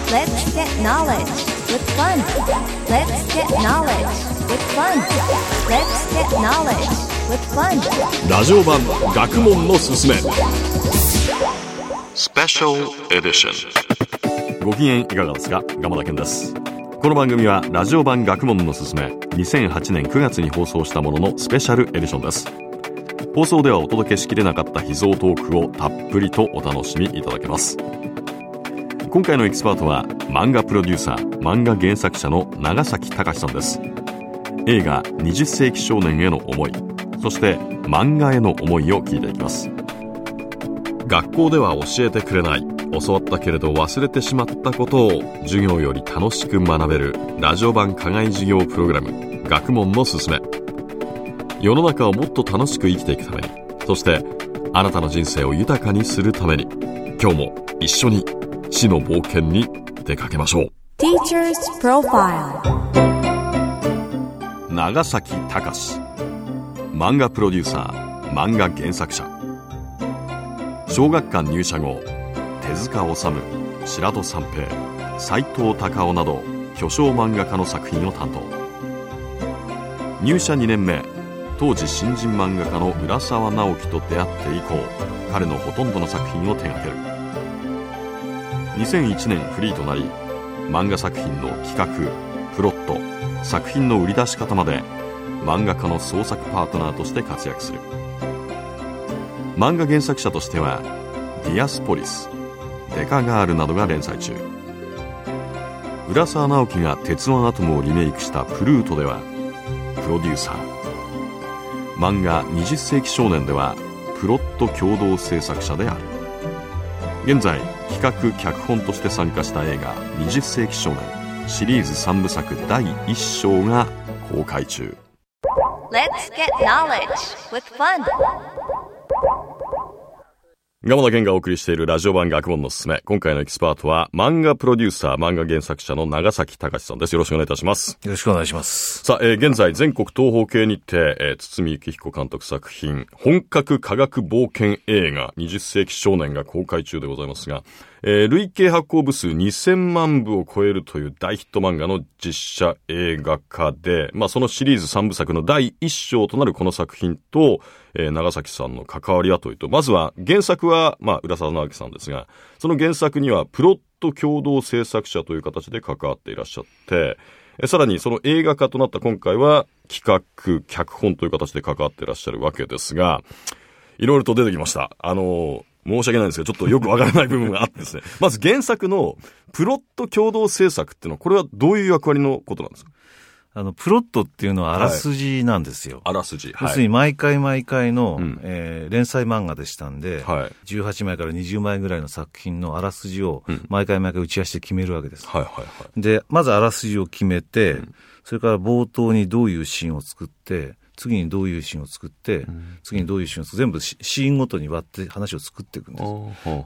Let's get knowledge with fun. Let's get knowledge with fun. Let's get knowledge with fun. ラジオ版学問のすすめスペシャルエディション。ご機嫌いかがですか？鎌田健です。この番組はラジオ版学問のすすめ2008年9月に放送したもののスペシャルエディションです。放送ではお届けしきれなかった秘蔵トークをたっぷりとお楽しみいただけます。今回のエキスパートは漫画プロデューサー、漫画原作者の長崎隆さんです。映画20世紀少年への思い、そして漫画への思いを聞いていきます。学校では教えてくれない、教わったけれど忘れてしまったことを授業より楽しく学べるラジオ版課外授業プログラム、学問のすすめ。世の中をもっと楽しく生きていくために、そしてあなたの人生を豊かにするために、今日も一緒に知の冒険に出かけましょう。 Teacher's Profile。 長崎隆、漫画プロデューサー、漫画原作者。小学館入社後、手塚治虫、白土三平、斎藤隆夫など巨匠漫画家の作品を担当。入社2年目、当時新人漫画家の浦沢直樹と出会って以降、彼のほとんどの作品を手掛ける。2001年フリーとなり、漫画作品の企画、プロット、作品の売り出し方まで漫画家の創作パートナーとして活躍する。漫画原作者としてはディアスポリス、デカガールなどが連載中。浦沢直樹が鉄腕アトムをリメイクしたプルートではプロデューサー、漫画20世紀少年ではプロット共同制作者である。現在企画脚本として参加した映画20世紀少年シリーズ3部作第1章が公開中。 Let's get knowledge with fun。 鎌田健がお送りしているラジオ版学問のすすめ。今回のエキスパートは漫画プロデューサー、漫画原作者の長崎隆さんです。よろしくお願いいたします。 よろしくお願いします。 さあ、現在全国東宝系にて、堤幸彦監督作品本格科学冒険映画20世紀少年が公開中でございますが、累計発行部数2000万部を超えるという大ヒット漫画の実写映画化で、そのシリーズ3部作の第1章となるこの作品と、長崎さんの関わりはというと、まずは原作は、浦沢直樹さんですが、その原作にはプロット共同制作者という形で関わっていらっしゃって、さらにその映画化となった今回は企画、脚本という形で関わっていらっしゃるわけですが、いろいろと出てきました。申し訳ないんですけど、ちょっとよくわからない部分があってですね。まず原作のプロット共同制作っていうのは、これはどういう役割のことなんですか？ プロットっていうのはあらすじなんですよ。 あらすじ。 要するに毎回毎回の、連載漫画でしたんで、18枚から20枚ぐらいの作品のあらすじを毎回毎回打ち合わせて決めるわけです。で、まずあらすじを決めて、それから冒頭にどういうシーンを作って、次にどういうシーンを作って、次にどういうシーンを作って、全部シーンごとに割って話を作っていくんです。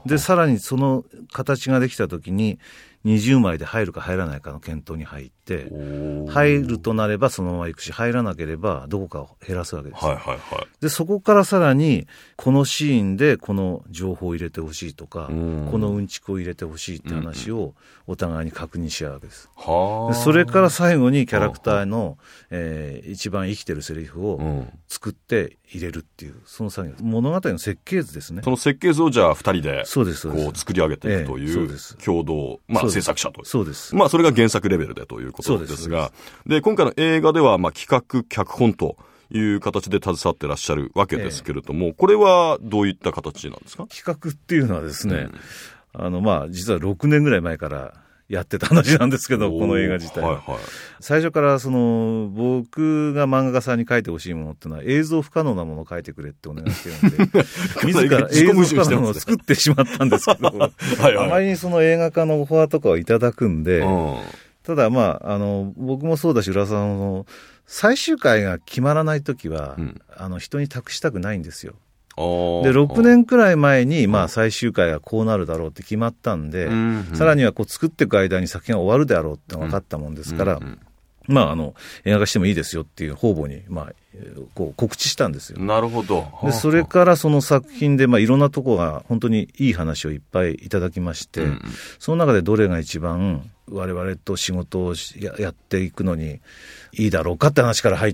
で、さらにその形ができたときに、20枚で入るか入らないかの検討に入って、入るとなればそのまま行くし、入らなければどこかを減らすわけです。で、そこからさらに、このシーンでこの情報を入れてほしいとか、このうんちくを入れてほしいって話をお互いに確認し合うわけです。で、それから最後にキャラクターの、一番生きてるセリフを作って入れるっていう、その作業。物語の設計図ですね。 その設計図をじゃあ2人でそうですこう作り上げていくという共同、制作者という。 そうです。 それが原作レベルでということですが、で、今回の映画では企画、脚本という形で携わってらっしゃるわけですけれども、これはどういった形なんですか？ 企画っていうのはですね、実は6年ぐらい前からやってた話なんですけど、この映画自体は。最初から僕が漫画家さんに書いてほしいものっていうのは映像不可能なものを書いてくれってお願いしてるんで、自ら映像不可能なものを作ってしまったんですけど、あまりにその映画化のオファーとかをいただくんで、ただ僕もそうだし、浦沢の最終回が決まらないときは、人に託したくないんですよ。で、6年くらい前に、最終回がこうなるだろうって決まったんで、さらには作っていく間に作品が終わるであろうって分かったもんですから、 映画化してもいいですよっていう方々に、こう告知したんですよ。 なるほど。 で、それからその作品で、いろんなとこが本当にいい話をいっぱいいただきまして、その中でどれが一番我々と仕事をやっていくのにいいだろうかって話から入って、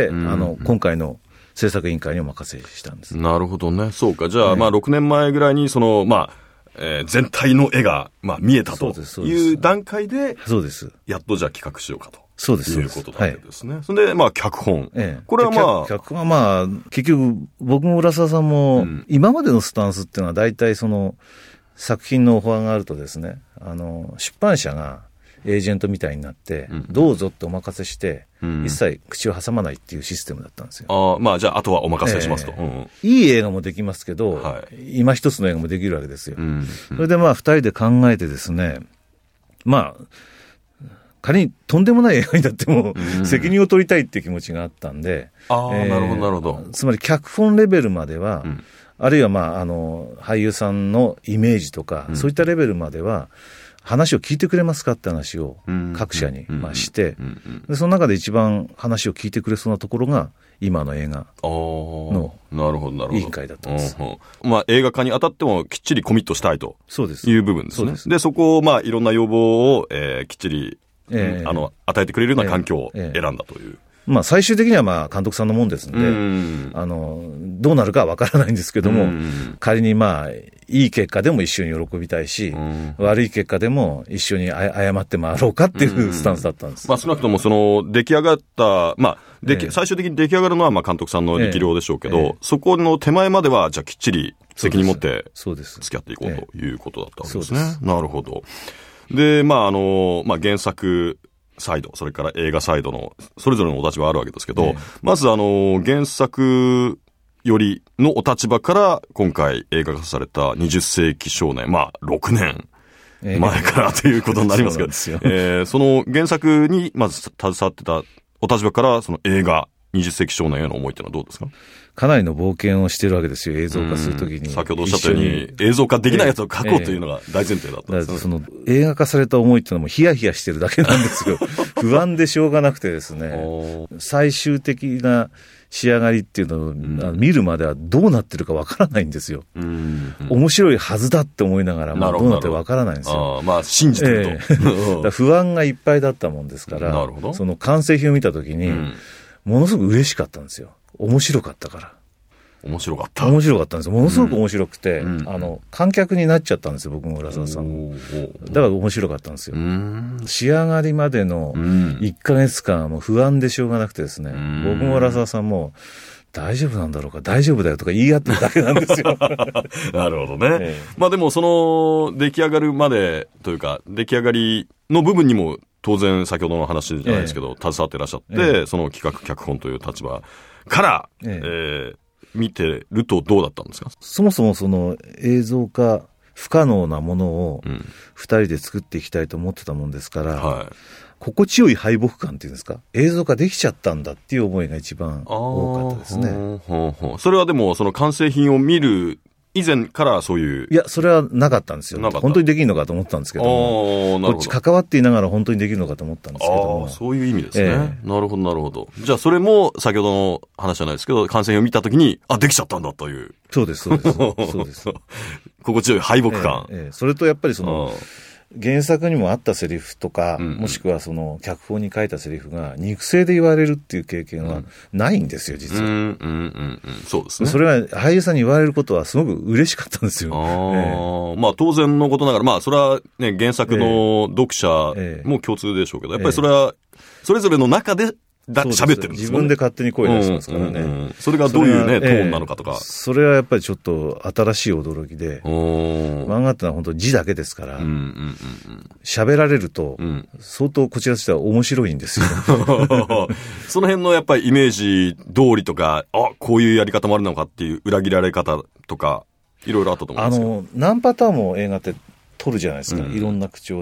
今回の制作委員会にお任せしたんです。 なるほどね。そうか。じゃあ、6年前ぐらいに全体の絵が、見えたという段階で、 そうです。 やっとじゃあ企画しようかと。 そうです。 いうことだわけですね。それで、脚本。これは脚本は結局、僕も浦沢さんも、今までのスタンスっていうのは大体作品のオファーがあるとですね、出版社がエージェントみたいになって、どうぞってお任せして、一切口を挟まないっていうシステムだったんですよ。 じゃあ、あとはお任せしますと。 いい映画もできますけど、今一つの映画もできるわけですよ。それで二人で考えてですね、仮にとんでもない映画になっても、責任を取りたいっていう気持ちがあったんで、 なるほど、なるほど。 つまり脚本レベルまでは、あるいは俳優さんのイメージとか、そういったレベルまでは、話を聞いてくれますかって話を各社にして、でその中で一番話を聞いてくれそうなところが今の映画の委員会だったんです。 映画化にあたってもきっちりコミットしたいという部分ですね。でそこをいろんな要望をきっちり与えてくれるような環境を選んだという。 最終的には監督さんのもんですので、どうなるかはわからないんですけども、仮にいい結果でも一緒に喜びたいし、悪い結果でも一緒に謝って回ろうかっていうスタンスだったんです。 少なくとも出来上がった、最終的に出来上がるのは監督さんの力量でしょうけど、そこの手前まではじゃあきっちり責任持って付き合っていこうということだったわけですね。なるほど。で、原作サイド、それから映画サイドの、それぞれのお立場あるわけですけど、まず原作よりのお立場から、今回映画化された20世紀少年、6年前からということになりますけど、その原作にまず携わってたお立場から、その映画、20世紀少年への思いってのはどうですか？ かなりの冒険をしてるわけですよ、映像化するときに。 先ほどおっしゃったように、映像化できないやつを描こうというのが大前提だったんですね。 映画化された思いっていうのもヒヤヒヤしてるだけなんですよ。不安でしょうがなくてですね、最終的な仕上がりっていうのを見るまではどうなってるかわからないんですよ。面白いはずだって思いながらもどうなってるかわからないんですよ。 信じてると。 不安がいっぱいだったもんですから、その完成品を見たときに、ものすごく嬉しかったんですよ。面白かったから。 面白かった。 面白かったんですよ。ものすごく面白くて、観客になっちゃったんですよ、僕も浦沢さんも。だから面白かったんですよ。仕上がりまでの1ヶ月間はもう不安でしょうがなくてですね、僕も浦沢さんも、大丈夫なんだろうか、大丈夫だよとか言い合ってるだけなんですよ。 なるほどね。でもその出来上がるまでというか、出来上がりの部分にも当然先ほどの話じゃないですけど、携わっていらっしゃって、その企画脚本という立場から、見てるとどうだったんですか？ そもそもその映像化不可能なものを二人で作っていきたいと思ってたもんですから、心地よい敗北感っていうんですか、映像化できちゃったんだっていう思いが一番多かったですね。 それはでもその完成品を見る以前からそういう。 いや、それはなかったんですよ。本当にできるのかと思ったんですけども。こっち関わっていながら本当にできるのかと思ったんですけども。 そういう意味ですね。なるほど、なるほど。じゃあ、それも先ほどの話じゃないですけど、完成品を見たときに、できちゃったんだという。 そうです、そうです。そうです。 心地よい敗北感。 それとやっぱり原作にもあったセリフとか、もしくはその脚本に書いたセリフが肉声で言われるっていう経験はないんですよ、実は。 そうですね。 それが俳優さんに言われることはすごく嬉しかったんですよ。 当然のことながら、それはね、原作の読者も共通でしょうけど、やっぱりそれは、それぞれの中で喋ってるんですよね。 自分で勝手に声出しますからね。 それがどういうね、トーンなのかとか。 それはやっぱりちょっと新しい驚きで、漫画ってのは本当字だけですから、喋られると、相当こちらとしては面白いんですよ。 その辺のやっぱりイメージ通りとか、こういうやり方もあるのかっていう裏切られ方とか、いろいろあったと思うんですけど。 何パターンも映画って撮るじゃないですか、いろんな口調で。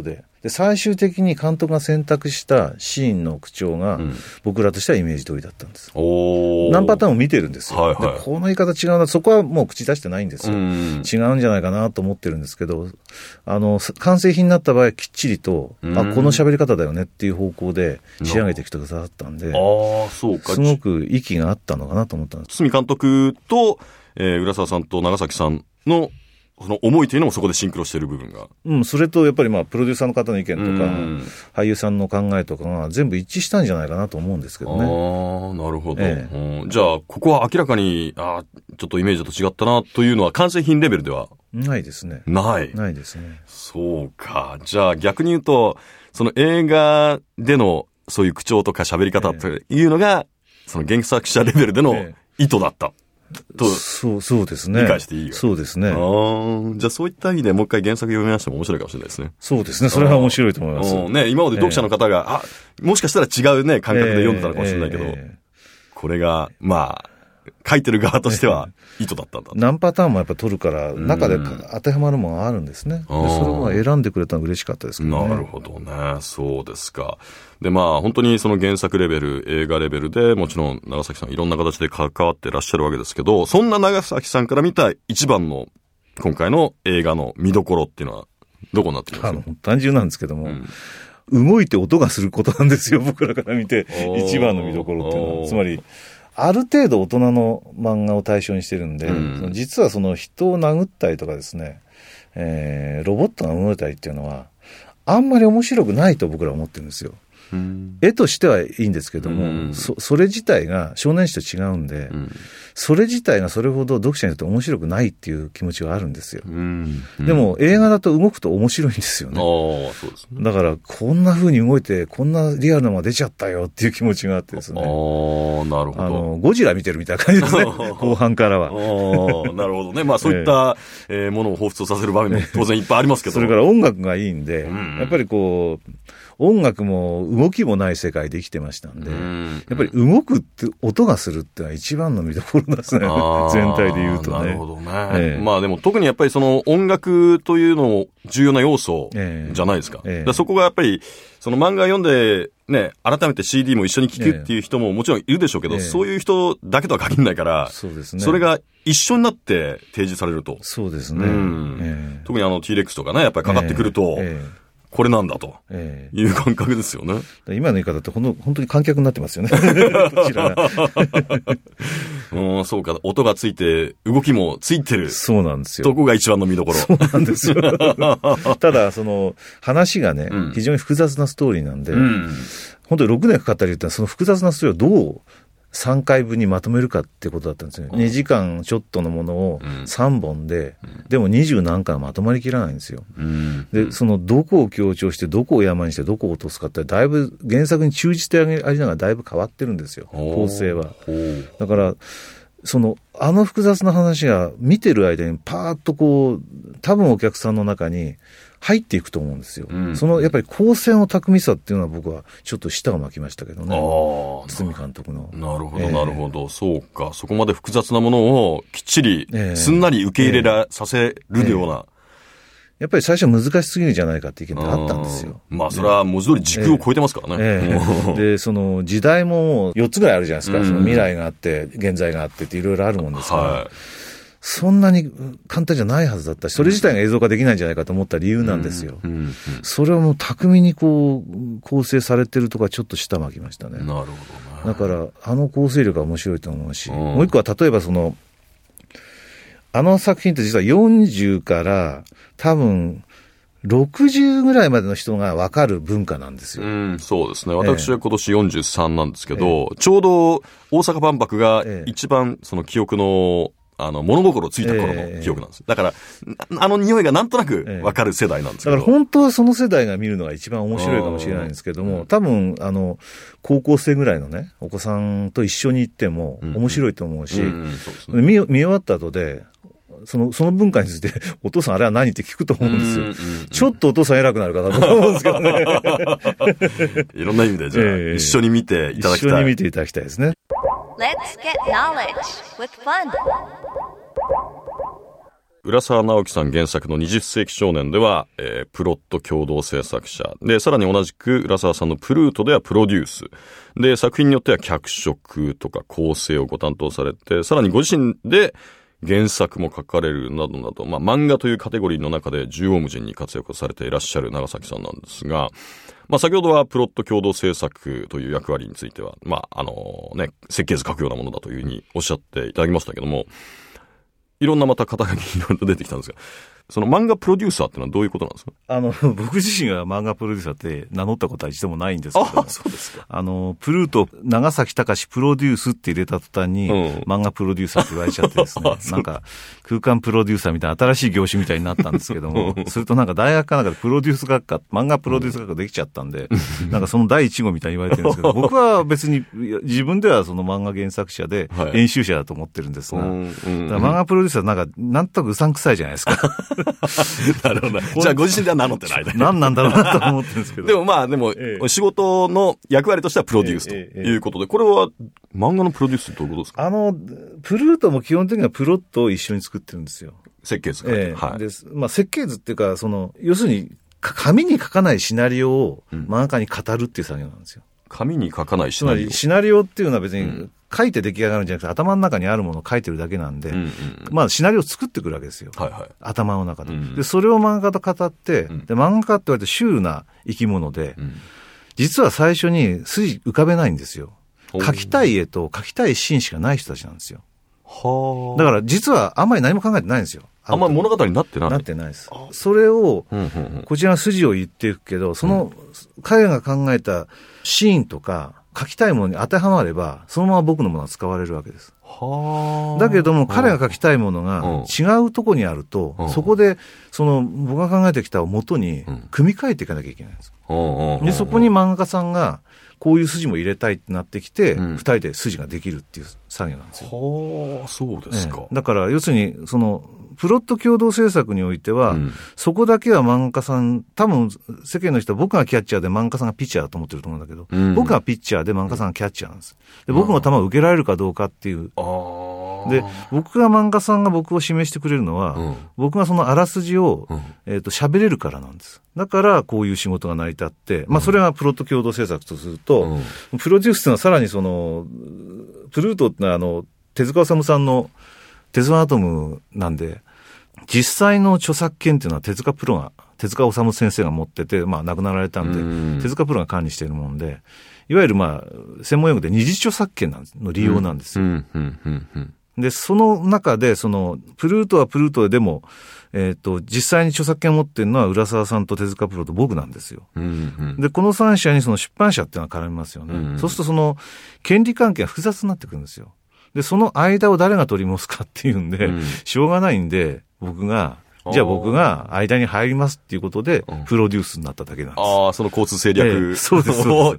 で最終的に監督が選択したシーンの口調が、僕らとしてはイメージ通りだったんです。何パターンも見てるんですよ、でこの言い方違うな、そこはもう口出してないんですよ、違うんじゃないかなと思ってるんですけど、完成品になった場合きっちりと、この喋り方だよねっていう方向で仕上げてきてくださったんで、 そうか、 すごく息があったのかなと思ったんです。 堤監督と、浦沢さんと長崎さんのその思いというのもそこでシンクロしている部分が。 それとやっぱりプロデューサーの方の意見とか、俳優さんの考えとかが全部一致したんじゃないかなと思うんですけどね。 なるほど。じゃあ、ここは明らかに、ちょっとイメージと違ったなというのは完成品レベルではないですね。 ないですね。 そうか。じゃあ逆に言うと、その映画でのそういう口調とか喋り方というのが、その原作者レベルでの意図だった。 そうですね。 理解していいよ。 そうですね。 じゃあそういった意味でもう一回原作読みましても面白いかもしれないですね。 そうですね。それは面白いと思います。 ね、今まで読者の方が、もしかしたら違うね、感覚で読んでたのかもしれないけど、これが、書いてる側としては意図だったんだ。 何パターンもやっぱ取るから、中で当てはまるものがあるんですね。でそれを選んでくれたのが嬉しかったですけどね。 なるほどね。そうですか。で、本当にその原作レベル、映画レベルで、もちろん長崎さんいろんな形で関わってらっしゃるわけですけど、そんな長崎さんから見た一番の今回の映画の見どころっていうのはどこになってきますか？ 単純なんですけども、動いて音がすることなんですよ、僕らから見て一番の見どころっていうのは。つまりある程度大人の漫画を対象にしてるんで、実はその人を殴ったりとかですね、ロボットが動いたりっていうのはあんまり面白くないと僕らは思ってるんですよ。絵としてはいいんですけども、それ自体が少年誌と違うんで、それ自体がそれほど読者にとって面白くないっていう気持ちはあるんですよ。でも映画だと動くと面白いんですよね。 そうですね。 だからこんな風に動いてこんなリアルなのが出ちゃったよっていう気持ちがあってですね。 なるほど。 ゴジラ見てるみたいな感じですね。後半からは。 なるほどね。そういった、ものを彷彿とさせる場面も当然いっぱいありますけど。 それから音楽がいいんで、やっぱり音楽も動きもない世界で生きてましたんで、やっぱり動くって音がするってのは一番の見どころですね。全体で言うとね。 なるほどね。でも特にやっぱりその音楽というのも重要な要素じゃないですか。そこがやっぱりその漫画読んでね、改めて CD も一緒に聴くっていう人ももちろんいるでしょうけど、そういう人だけとは限らないから、 そうですね。 それが一緒になって提示されると。 そうですね。 特にT-Rex とかね、やっぱりかかってくると、これなんだという感覚ですよね。 今の言い方って本当に観客になってますよね。こちらが。 そうか。音がついて、動きもついてる。 そうなんですよ。 どこが一番の見どころ。 そうなんですよ。ただ、話がね、非常に複雑なストーリーなんで、本当に6年かかったり言ったら、その複雑なストーリーをどう3回分にまとめるかってことだったんですね。2時間ちょっとのものを3本で、でも20何回はまとまりきらないんですよ。で、どこを強調して、どこを山にして、どこを落とすかって、だいぶ原作に忠実でありながらだいぶ変わってるんですよ、構成は。だから、複雑な話が見てる間にパーッと多分お客さんの中に入っていくと思うんですよ。やっぱり構成の巧みさっていうのは僕はちょっと舌を巻きましたけどね。堤監督の。 なるほど、なるほど。そうか。そこまで複雑なものをきっちり、すんなり受け入れさせるような。 やっぱり最初は難しすぎるんじゃないかって意見があったんですよ。 それは文字通り時空を超えてますからね。 で、時代も4つぐらいあるじゃないですか。未来があって、現在があってっていろいろあるもんですから。そんなに簡単じゃないはずだったし、それ自体が映像化できないんじゃないかと思った理由なんですよ。それはもう巧みに構成されてるとかちょっと舌巻きましたね。 なるほどね。 だから構成力は面白いと思うし、もう一個は例えば作品って実は40から多分60ぐらいまでの人が分かる文化なんですよ。 そうですね。私は今年43なんですけど、ちょうど大阪万博が一番その記憶の物心ついた頃の記憶なんです。だから、匂いがなんとなくわかる世代なんですけど。 だから本当はその世代が見るのが一番面白いかもしれないんですけども、多分、高校生ぐらいのね、お子さんと一緒に行っても面白いと思うし、見終わった後で、その文化について、お父さんあれは何って聞くと思うんですよ。ちょっとお父さん偉くなるかなと思うんですけどね。 いろんな意味で、じゃあ、一緒に見ていただきたい。 一緒に見ていただきたいですね。 Let's get knowledge with fun. 浦沢直樹さん原作の20世紀少年では、プロット共同制作者で、さらに同じく浦沢さんのプルートではプロデュースで、作品によっては脚色とか構成をご担当されて、さらにご自身で原作も書かれるなどなど、漫画というカテゴリーの中で縦横無尽に活躍されていらっしゃる長崎さんなんですが、先ほどはプロット共同制作という役割については、設計図書くようなものだというふうにおっしゃっていただきましたけども、いろんなまた肩書きいろいろ出てきたんですが、その漫画プロデューサーってのはどういうことなんですか？ 僕自身が漫画プロデューサーって名乗ったことは一度もないんですけど。 そうですか。 プルート、長崎隆プロデュースって入れた途端に、漫画プロデューサーって言われちゃってですね、なんか空間プロデューサーみたいな新しい業種みたいになったんですけども、それとなんか大学かなんかでプロデュース学科、漫画プロデュース学科できちゃったんで、なんかその第一号みたいに言われてるんですけど、僕は別に自分ではその漫画原作者で編集者だと思ってるんですが、だから漫画プロデューサーなんとなくうさんくさいじゃないですか。 なるほど。じゃあご自身では名乗ってない。 何なんだろうなと思ってるんですけど。 でも、仕事の役割としてはプロデュースということで、これは漫画のプロデュースってどういうことですか？ プルートも基本的にはプロットを一緒に作ってるんですよ。 設計図はい。で、設計図っていうか、要するに、紙に書かないシナリオを漫画家に語るっていう作業なんですよ。 紙に書かないシナリオ。 つまり、シナリオっていうのは別に、書いて出来上がるんじゃなくて、頭の中にあるものを書いてるだけなんで、シナリオを作ってくるわけですよ。頭の中で。で、それを漫画家と語って、で、漫画家って言われてシュールな生き物で、実は最初に筋浮かべないんですよ。書きたい絵と書きたいシーンしかない人たちなんですよ。だから実はあんまり何も考えてないんですよ。 あんまり物語になってない？ なってないです。それを、こちらの筋を言っていくけど、彼が考えたシーンとか、書きたいものに当てはまれば、そのまま僕のものが使われるわけです。だけども、彼が書きたいものが違うとこにあると、そこで、僕が考えてきたを元に、組み替えていかなきゃいけないんです。で、そこに漫画家さんが、こういう筋も入れたいってなってきて、二人で筋ができるっていう作業なんですよ。 そうですか。 だから、要するに、プロット共同制作においては、そこだけは漫画家さん、多分世間の人は僕がキャッチャーで漫画家さんがピッチャーだと思ってると思うんだけど、僕がピッチャーで漫画家さんがキャッチャーなんです。で、僕の球を受けられるかどうかっていう。で、僕が漫画家さんが僕を指名してくれるのは、僕がそのあらすじを、喋れるからなんです。だから、こういう仕事が成り立って、それがプロット共同制作とすると、プロデュースっていうのはさらにプルートってのは手塚治虫さんの鉄腕アトムなんで、実際の著作権っていうのは手塚治虫先生が持ってて、亡くなられたんで、手塚プロが管理しているもんで、いわゆる専門用語で二次著作権の利用なんですよ。で、その中で、プルートはプルートでも、実際に著作権を持っているのは浦沢さんと手塚プロと僕なんですよ。で、この3社に出版社っていうのは絡みますよね。そうすると権利関係が複雑になってくるんですよ。で、その間を誰が取り持つかっていうんで、しょうがないんで、僕が間に入りますっていうことで、プロデュースになっただけなんです。 その交通戦略。 そうです、そうです。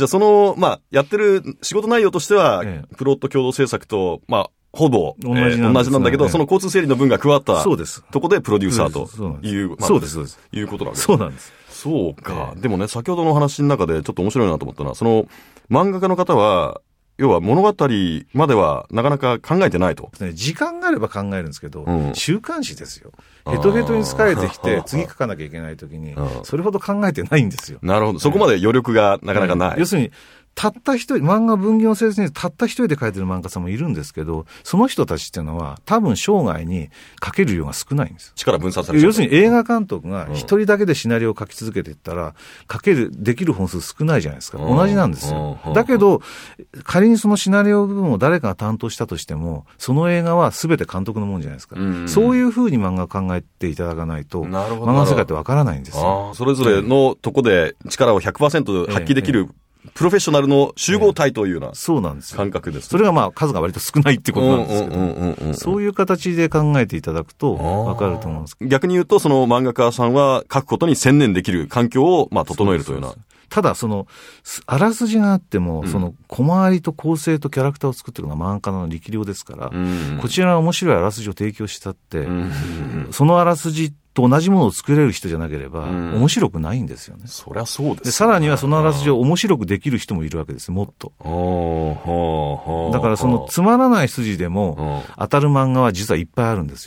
じゃあやってる仕事内容としては、プロット共同制作と、ほぼ同じなんだけど、その交通整理の分が加わったとこでプロデューサーという、 そうです、そうです。 いうことなんです。 そうなんです。 そうか。でもね、先ほどの話の中でちょっと面白いなと思ったのは、漫画家の方は、要は物語まではなかなか考えてないと。 時間があれば考えるんですけど、週刊誌ですよ。ヘトヘトに疲れてきて、次書かなきゃいけないときに、それほど考えてないんですよ。 なるほど。そこまで余力がなかなかない。 要するに、たった一人、漫画分業制にたった一人で書いてる漫画家さんもいるんですけど、その人たちっていうのは多分生涯に書ける量が少ないんです。 力分散されちゃう。 要するに映画監督が一人だけでシナリオを書き続けていったら、できる本数少ないじゃないですか。同じなんですよ。だけど、仮にそのシナリオ部分を誰かが担当したとしても、その映画は全て監督のもんじゃないですか。そういうふうに漫画を考えていただかないと、漫画の世界ってわからないんですよ。 それぞれのとこで力を 100% 発揮できる、プロフェッショナルの集合体というような感覚です。 それが数が割と少ないってことなんですけど、そういう形で考えていただくと分かると思うんです。 逆に言うと、その漫画家さんは書くことに専念できる環境を整えるというような。 ただ、あらすじがあっても、小回りと構成とキャラクターを作っているのが漫画家の力量ですから、こちらが面白いあらすじを提供したって、そのあらすじと同じものを作れる人じゃなければ、面白くないんですよね。 そりゃそうです、ね。 で、さらにはそのあらすじを面白くできる人もいるわけです、もっと。だからつまらない筋でも、当たる漫画は実はいっぱいあるんですよ。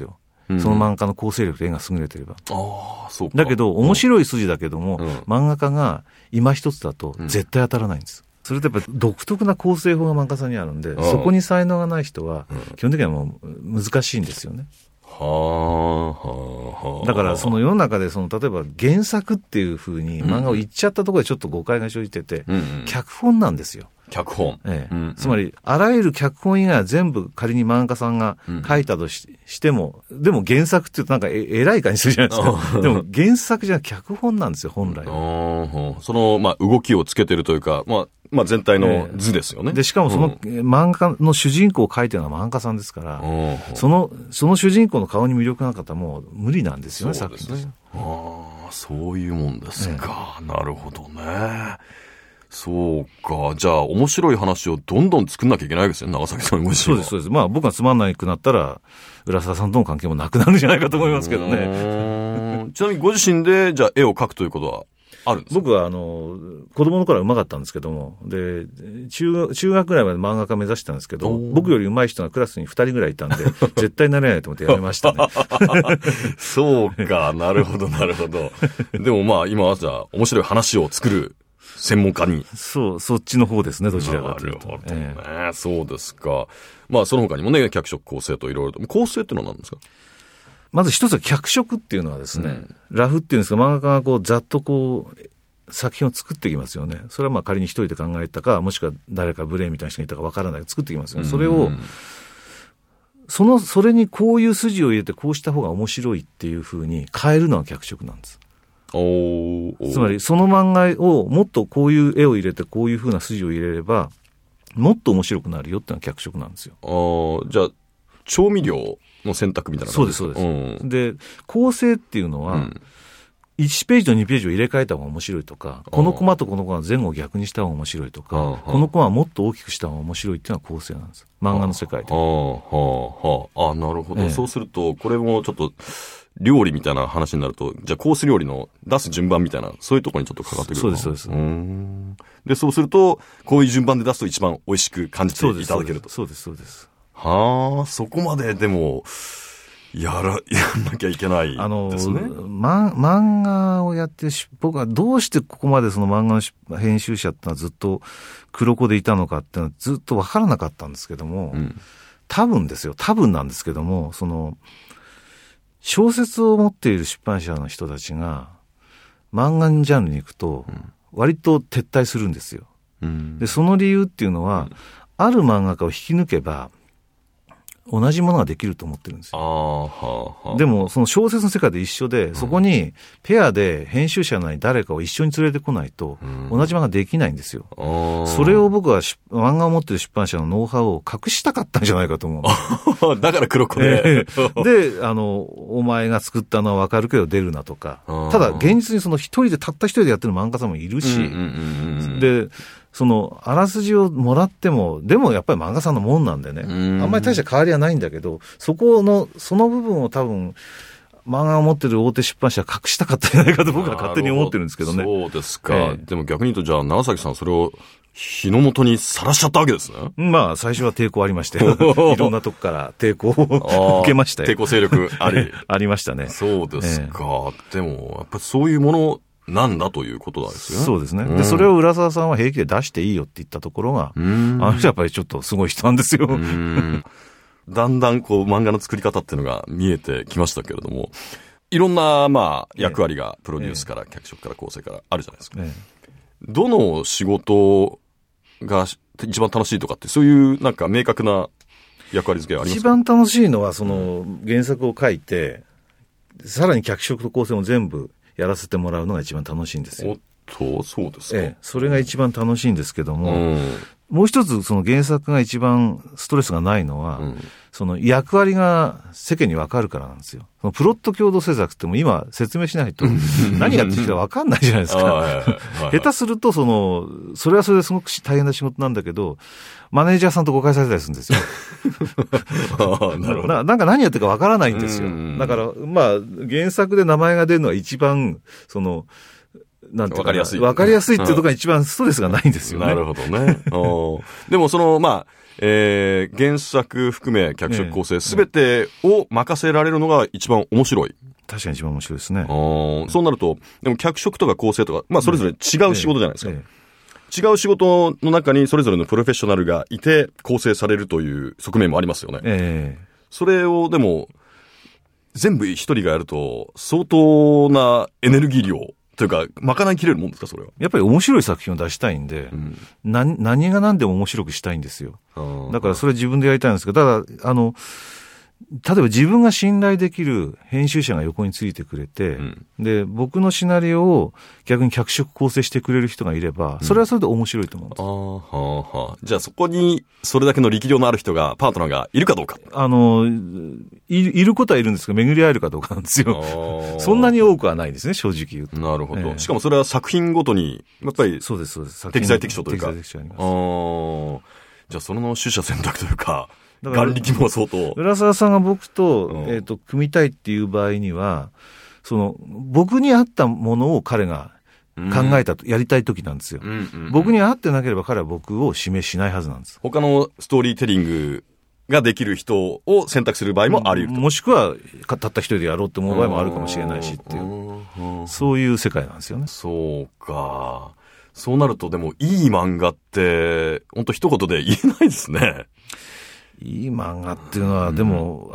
その漫画家の構成力で絵が優れてれば。 そうか。 だけど、面白い筋だけども、漫画家が今一つだと絶対当たらないんです。それとやっぱ独特な構成法が漫画家さんにあるんで、そこに才能がない人は、基本的にはもう難しいんですよね。だからその世の中で例えば原作っていう風に漫画を言っちゃったところでちょっと誤解が生じてて、脚本なんですよ。 脚本。 つまり、あらゆる脚本以外は全部仮に漫画家さんが書いたとしても、でも原作って言うとなんか偉い感じするじゃないですか。でも原作じゃ脚本なんですよ、本来は。 その、動きをつけてるというか、全体の図ですよね。 で、しかもその漫画の主人公を書いてるのは漫画家さんですから、その主人公の顔に魅力なかったらもう無理なんですよね、作品として。 そういうもんですか。なるほどね。そうか。じゃあ、面白い話をどんどん作んなきゃいけないですよ、長崎さんご自身は。 そうです。僕がつまんなくなったら、浦沢さんとの関係もなくなるんじゃないかと思いますけどね。 ちなみにご自身で、じゃあ、絵を描くということはあるんですか？ 僕は、子供の頃は上手かったんですけども、で、中学ぐらいまで漫画家目指してたんですけど、僕より上手い人がクラスに2人ぐらいいたんで、絶対なれないと思ってやめましたね。 そうか、なるほど、なるほど。でも今はじゃあ、面白い話を作る専門家に。 そっちの方ですね、どちらかというと。 なるほどね。そうですか。その他にもね、脚色構成といろいろと。構成ってのは何ですか？ まず一つは脚色っていうのはですね、ラフっていうんですか、漫画家がざっと作品を作っていきますよね。それは仮に一人で考えたか、もしくは誰かブレーンみたいな人がいたかわからない作っていきますよね。それを、それにこういう筋を入れてこうした方が面白いっていう風に変えるのが脚色なんです。つまりその漫画をもっとこういう絵を入れてこういう風な筋を入れれば、もっと面白くなるよっていうのが脚色なんですよ。 じゃあ、調味料の選択みたいな感じですか？ そうです。で、構成っていうのは、1ページと2ページを入れ替えた方が面白いとか、このコマとこのコマの前後を逆にした方が面白いとか、このコマはもっと大きくした方が面白いっていうのは構成なんです。漫画の世界で。 なるほど。そうすると、これもちょっと、料理みたいな話になると、じゃあコース料理の出す順番みたいな、そういうところにちょっとかかってくる。 そうです。 で、そうすると、こういう順番で出すと一番美味しく感じていただけると。 そうです。 そこまででも、やんなきゃいけないですね。 漫画をやって僕はどうしてここまでその漫画の編集者ってのはずっと黒子でいたのかっていうのはずっとわからなかったんですけども、多分なんですけども、小説を持っている出版社の人たちが漫画ジャンルに行くと割と撤退するんですよ。で、その理由っていうのは、ある漫画家を引き抜けば同じものができると思ってるんですよ。でもその小説の世界で一緒で、そこにペアで編集者なり誰かを一緒に連れてこないと同じ漫画できないんですよ。それを僕は漫画を持っている出版社のノウハウを隠したかったんじゃないかと思う。 だから黒子で。 で、お前が作ったのはわかるけど出るなとか。ただ現実にたった一人でやってる漫画家さんもいるし、で、あらすじをもらっても、でもやっぱり漫画さんのもんなんでね、あんまり大した変わりはないんだけど、その部分を多分、漫画を持ってる大手出版社は隠したかったんじゃないかと僕は勝手に思ってるんですけどね。 そうですか。でも逆に言うと、じゃあ、長崎さんそれを日の元にさらしちゃったわけですね。 最初は抵抗ありましたよ。いろんなとこから抵抗を受けましたよ。 抵抗勢力あり。 ありましたね。 そうですか。でも、やっぱりそういうもの、なんだということなんですよね。 そうですね。で、それを浦沢さんは平気で出していいよって言ったところが、やっぱりちょっとすごい人なんですよ。 だんだん漫画の作り方っていうのが見えてきましたけれども、いろんな役割がプロデュースから脚色から構成からあるじゃないですか。どの仕事が一番楽しいとかって、そういうなんか明確な役割付けはありますか？ 一番楽しいのは原作を書いて、さらに脚色と構成も全部やらせてもらうのが一番楽しいんですよ。 そうですか。 それが一番楽しいんですけども、もう一つ原作が一番ストレスがないのは、役割が世間に分かるからなんですよ。プロット共同制作っても今説明しないと何やってきたか分かんないじゃないですか。下手するとそれはそれですごく大変な仕事なんだけど、マネージャーさんと誤解されたりするんですよ。なるほど。なんか何やってるか分からないんですよ。だから原作で名前が出るのは一番なんていうか、 わかりやすい。 わかりやすいっていうところが一番ストレスがないんですよね。 なるほどね。でも原作含め脚色構成すべてを任せられるのが一番面白い。 確かに一番面白いですね。 そうなると、でも脚色とか構成とか、それぞれ違う仕事じゃないですか。違う仕事の中にそれぞれのプロフェッショナルがいて構成されるという側面もありますよね。それをでも、全部一人がやると相当なエネルギー量というか、賄いきれるもんですか、それは。 やっぱり面白い作品を出したいんで、何が何でも面白くしたいんですよ。だからそれ自分でやりたいんですけど、ただ、例えば自分が信頼できる編集者が横についてくれて、で、僕のシナリオを逆に脚色構成してくれる人がいれば、それはそれで面白いと思うんです。 じゃあそこにそれだけの力量のある人が、パートナーがいるかどうか。 いることはいるんですが、巡り合えるかどうかなんですよ。そんなに多くはないですね、正直言うと。 なるほど。しかもそれは作品ごとに、やっぱり、 そうです、そうです。 適材適所というか。 適材適所あります。 じゃあその取捨選択というか、眼力も相当。 浦沢さんが僕と、組みたいっていう場合には、僕に合ったものを彼が考えたと、やりたい時なんですよ。僕に合ってなければ彼は僕を指名しないはずなんです。 他のストーリーテリングができる人を選択する場合もあり得る。 もしくは、たった一人でやろうって思う場合もあるかもしれないしっていう、そういう世界なんですよね。 そうか。そうなるとでも、いい漫画って、本当一言で言えないですね。 いい漫画っていうのは、でも、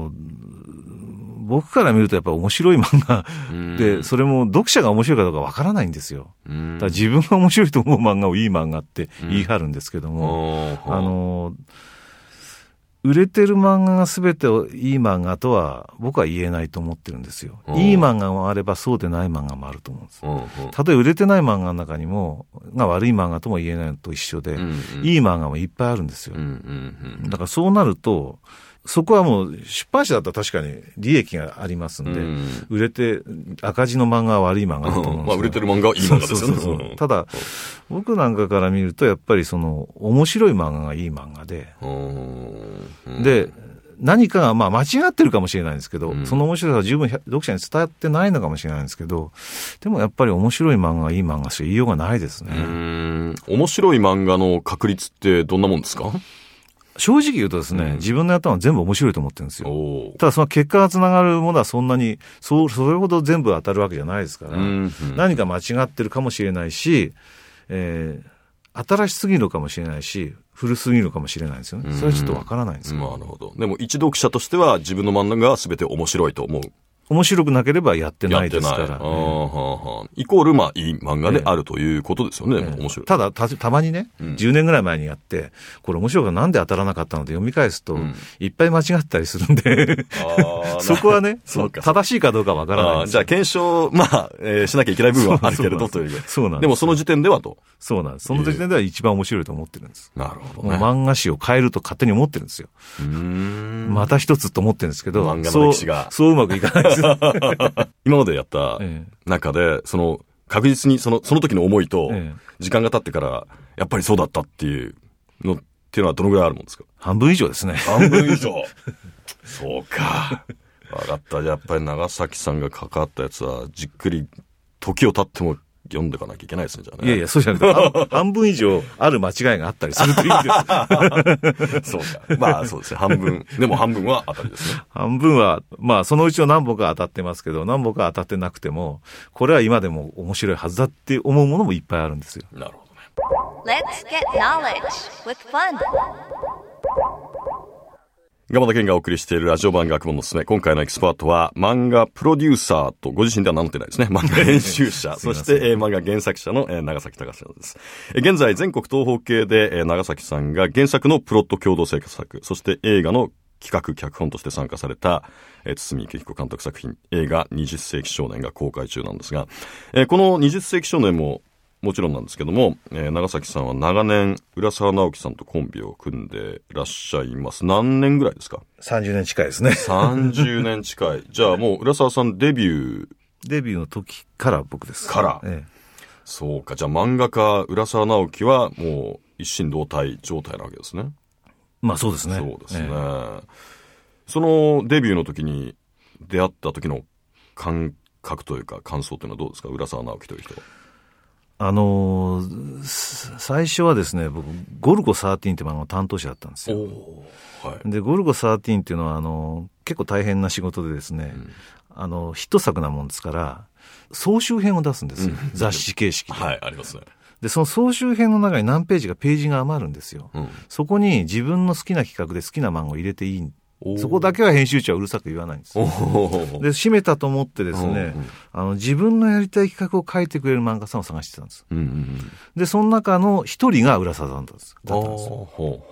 僕から見るとやっぱ面白い漫画で、それも読者が面白いかどうかわからないんですよ。だから自分が面白いと思う漫画をいい漫画って言い張るんですけども、売れてる漫画が全てをいい漫画とは僕は言えないと思ってるんですよ。いい漫画もあればそうでない漫画もあると思うんです。たとえ売れてない漫画の中にも、が悪い漫画とも言えないのと一緒で、いい漫画もいっぱいあるんですよ。だからそうなると、そこはもう出版社だったら確かに利益がありますんで、売れて赤字の漫画は悪い漫画だと思うんですよ。 売れてる漫画はいい漫画ですよね。 ただ、僕なんかから見るとやっぱり面白い漫画がいい漫画で、で、何かが間違ってるかもしれないんですけど、その面白さが十分読者に伝わってないのかもしれないんですけど、でもやっぱり面白い漫画がいい漫画しか言いようがないですね。 面白い漫画の確率ってどんなもんですか？ 正直言うとですね、自分のやったのは全部面白いと思ってるんですよ。ただその結果がつながるものはそんなに、それほど全部当たるわけじゃないですから、何か間違ってるかもしれないし、新しすぎるのかもしれないし、古すぎるのかもしれないですよね。それはちょっとわからないんですよ。 なるほど。でも一読者としては自分の漫画が全て面白いと思う。 面白くなければやってないですから。イコール、いい漫画であるということですよね。面白い。 ただ、たまにね、10年ぐらい前にやって、これ面白いからなんで当たらなかったので読み返すと、いっぱい間違ったりするんで、そこはね、正しいかどうかわからない。 じゃあ検証、しなきゃいけない部分はあるけれどという。 そうなんです。 でもその時点ではと。 そうなんです。その時点では一番面白いと思ってるんです。 なるほどね。 漫画史を変えると勝手に思ってるんですよ。また一つと思ってるんですけど、 漫画の歴史が。 そううまくいかないです。 今までやった中で、確実にその時の思いと、時間が経ってから、やっぱりそうだったっていうのはどのぐらいあるもんですか？ 半分以上ですね。 半分以上。そうか。わかった。じゃあやっぱり長崎さんが関わったやつは、じっくり時を経っても読んでいかなきゃいけないですね、じゃあね。 いやいや、そうじゃなくて、半分以上ある間違いがあったりするという意味です。 そうか。そうですね。半分。でも半分は当たりですね。 半分は、そのうちの何本か当たってますけど、何本か当たってなくても、これは今でも面白いはずだって思うものもいっぱいあるんですよ。 なるほどね。 Let's get knowledge with fun. 山田健がお送りしているラジオ版学問のすすめ。今回のエキスパートは漫画プロデューサーとご自身では名乗ってないですね。漫画編集者、そして漫画原作者の長崎隆さんです。現在全国東方系で長崎さんが原作のプロット共同制作、そして映画の企画脚本として参加された堤幸彦監督作品、映画20世紀少年が公開中なんですが、この20世紀少年ももちろんなんですけども、長崎さんは長年浦沢直樹さんとコンビを組んでいらっしゃいます。何年ぐらいですか ？30年近いですね。 30年近い。じゃあもう浦沢さんデビューの時から僕です。 から、そうか。じゃあ漫画家浦沢直樹はもう一心同体状態なわけですね。 そうですね。 そうですね。そのデビューの時に出会った時の感書くというか感想というのはどうですか、浦沢直樹という人は。 最初はですね、僕ゴルゴ13っていう漫画の担当者だったんですよ。はい、でゴルゴ13っていうのは結構大変な仕事でですね、ヒット作なもんですから総集編を出すんですよ、雑誌形式で。 はい、ありますね。 でその総集編の中に何ページかページが余るんですよ、そこに自分の好きな企画で好きな漫画を入れていい。そこだけは編集長はうるさく言わないんですよ。で閉めたと思ってですね、自分のやりたい企画を書いてくれる漫画さんを探してたんです、でその中の一人が浦沢さんだったんですよ。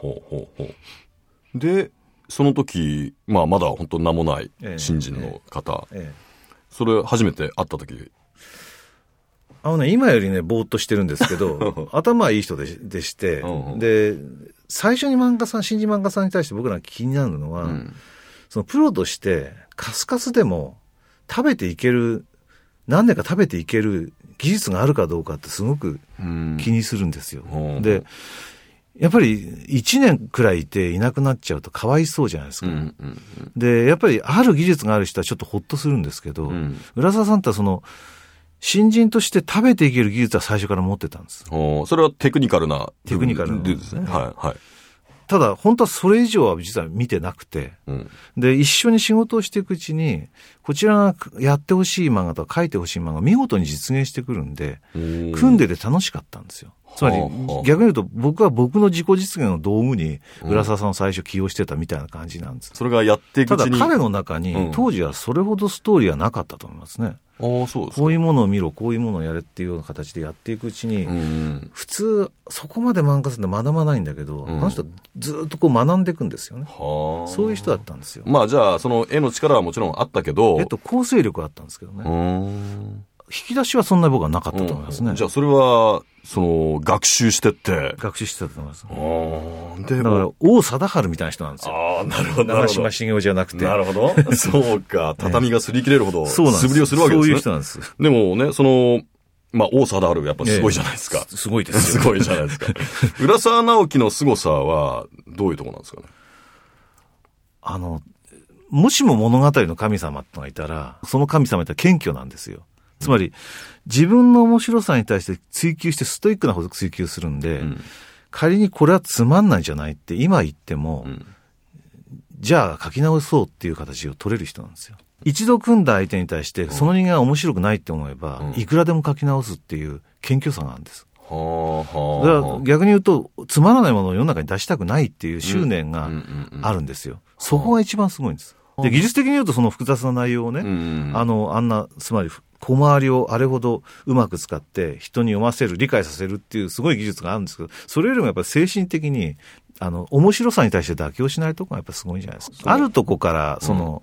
でその時、まだ本当名もない新人の方、それ初めて会った時、 今よりねぼーっとしてるんですけど頭はいい人でして、で最初に新人漫画さんに対して僕ら気になるのは、そのプロとしてカスカスでも食べていける、何年か食べていける技術があるかどうかってすごく気にするんですよ。でやっぱり1年くらいいていなくなっちゃうとかわいそうじゃないですか。でやっぱりある技術がある人はちょっとほっとするんですけど、浦沢さんってその新人として食べていける技術は最初から持ってたんです。 それはテクニカルなですね。はいはい。 ただ本当はそれ以上は実は見てなくて、で一緒に仕事をしていくうちにこちらがやってほしい漫画とか書いてほしい漫画見事に実現してくるんで、組んでて楽しかったんですよ。つまり逆に言うと僕は僕の自己実現の道具に浦沢さんを最初起用してたみたいな感じなんです。 それがやっていくうちに。 ただ彼の中に当時はそれほどストーリーはなかったと思いますね。 そうですか。 こういうものを見ろ、こういうものをやれっていうような形でやっていくうちに、普通そこまで漫画するの学ばないんだけど、あの人はずっとこう学んでいくんですよね。そういう人だったんですよ。 じゃあその絵の力はもちろんあったけど、 構成力はあったんですけどね。引き出しはそんな僕はなかったと思いますね。 じゃあそれは学習してたと思います。だから王貞治みたいな人なんですよ。 なるほど。 長嶋茂雄じゃなくて。 なるほど。そうか。畳が擦り切れるほど素振りをするわけですね。 そういう人なんです。 でもね、王貞治やっぱすごいじゃないですか。 すごいですよ。 すごいじゃないですか。浦沢直樹の凄さはどういうところなんですかね。 もしも物語の神様がいたら、その神様って謙虚なんですよ。つまり自分の面白さに対して追求してストイックなほど追求するんで、仮にこれはつまんないじゃないって今言っても、じゃあ書き直そうっていう形を取れる人なんですよ。一度組んだ相手に対してその人間が面白くないって思えば、いくらでも書き直すっていう謙虚さがあるんです。だから逆に言うとつまらないものを世の中に出したくないっていう執念があるんですよ。そこが一番すごいんです。で技術的に言うとその複雑な内容をね、つまり小回りをあれほどうまく使って人に読ませる、理解させるっていうすごい技術があるんですけど、それよりもやっぱり精神的に面白さに対して妥協しないところがやっぱりすごいんじゃないですか。あるとこから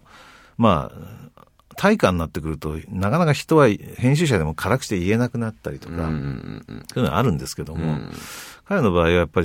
対価になってくるとなかなか人は編集者でも辛くして言えなくなったりとか、そういうのがあるんですけども、彼の場合はやっぱり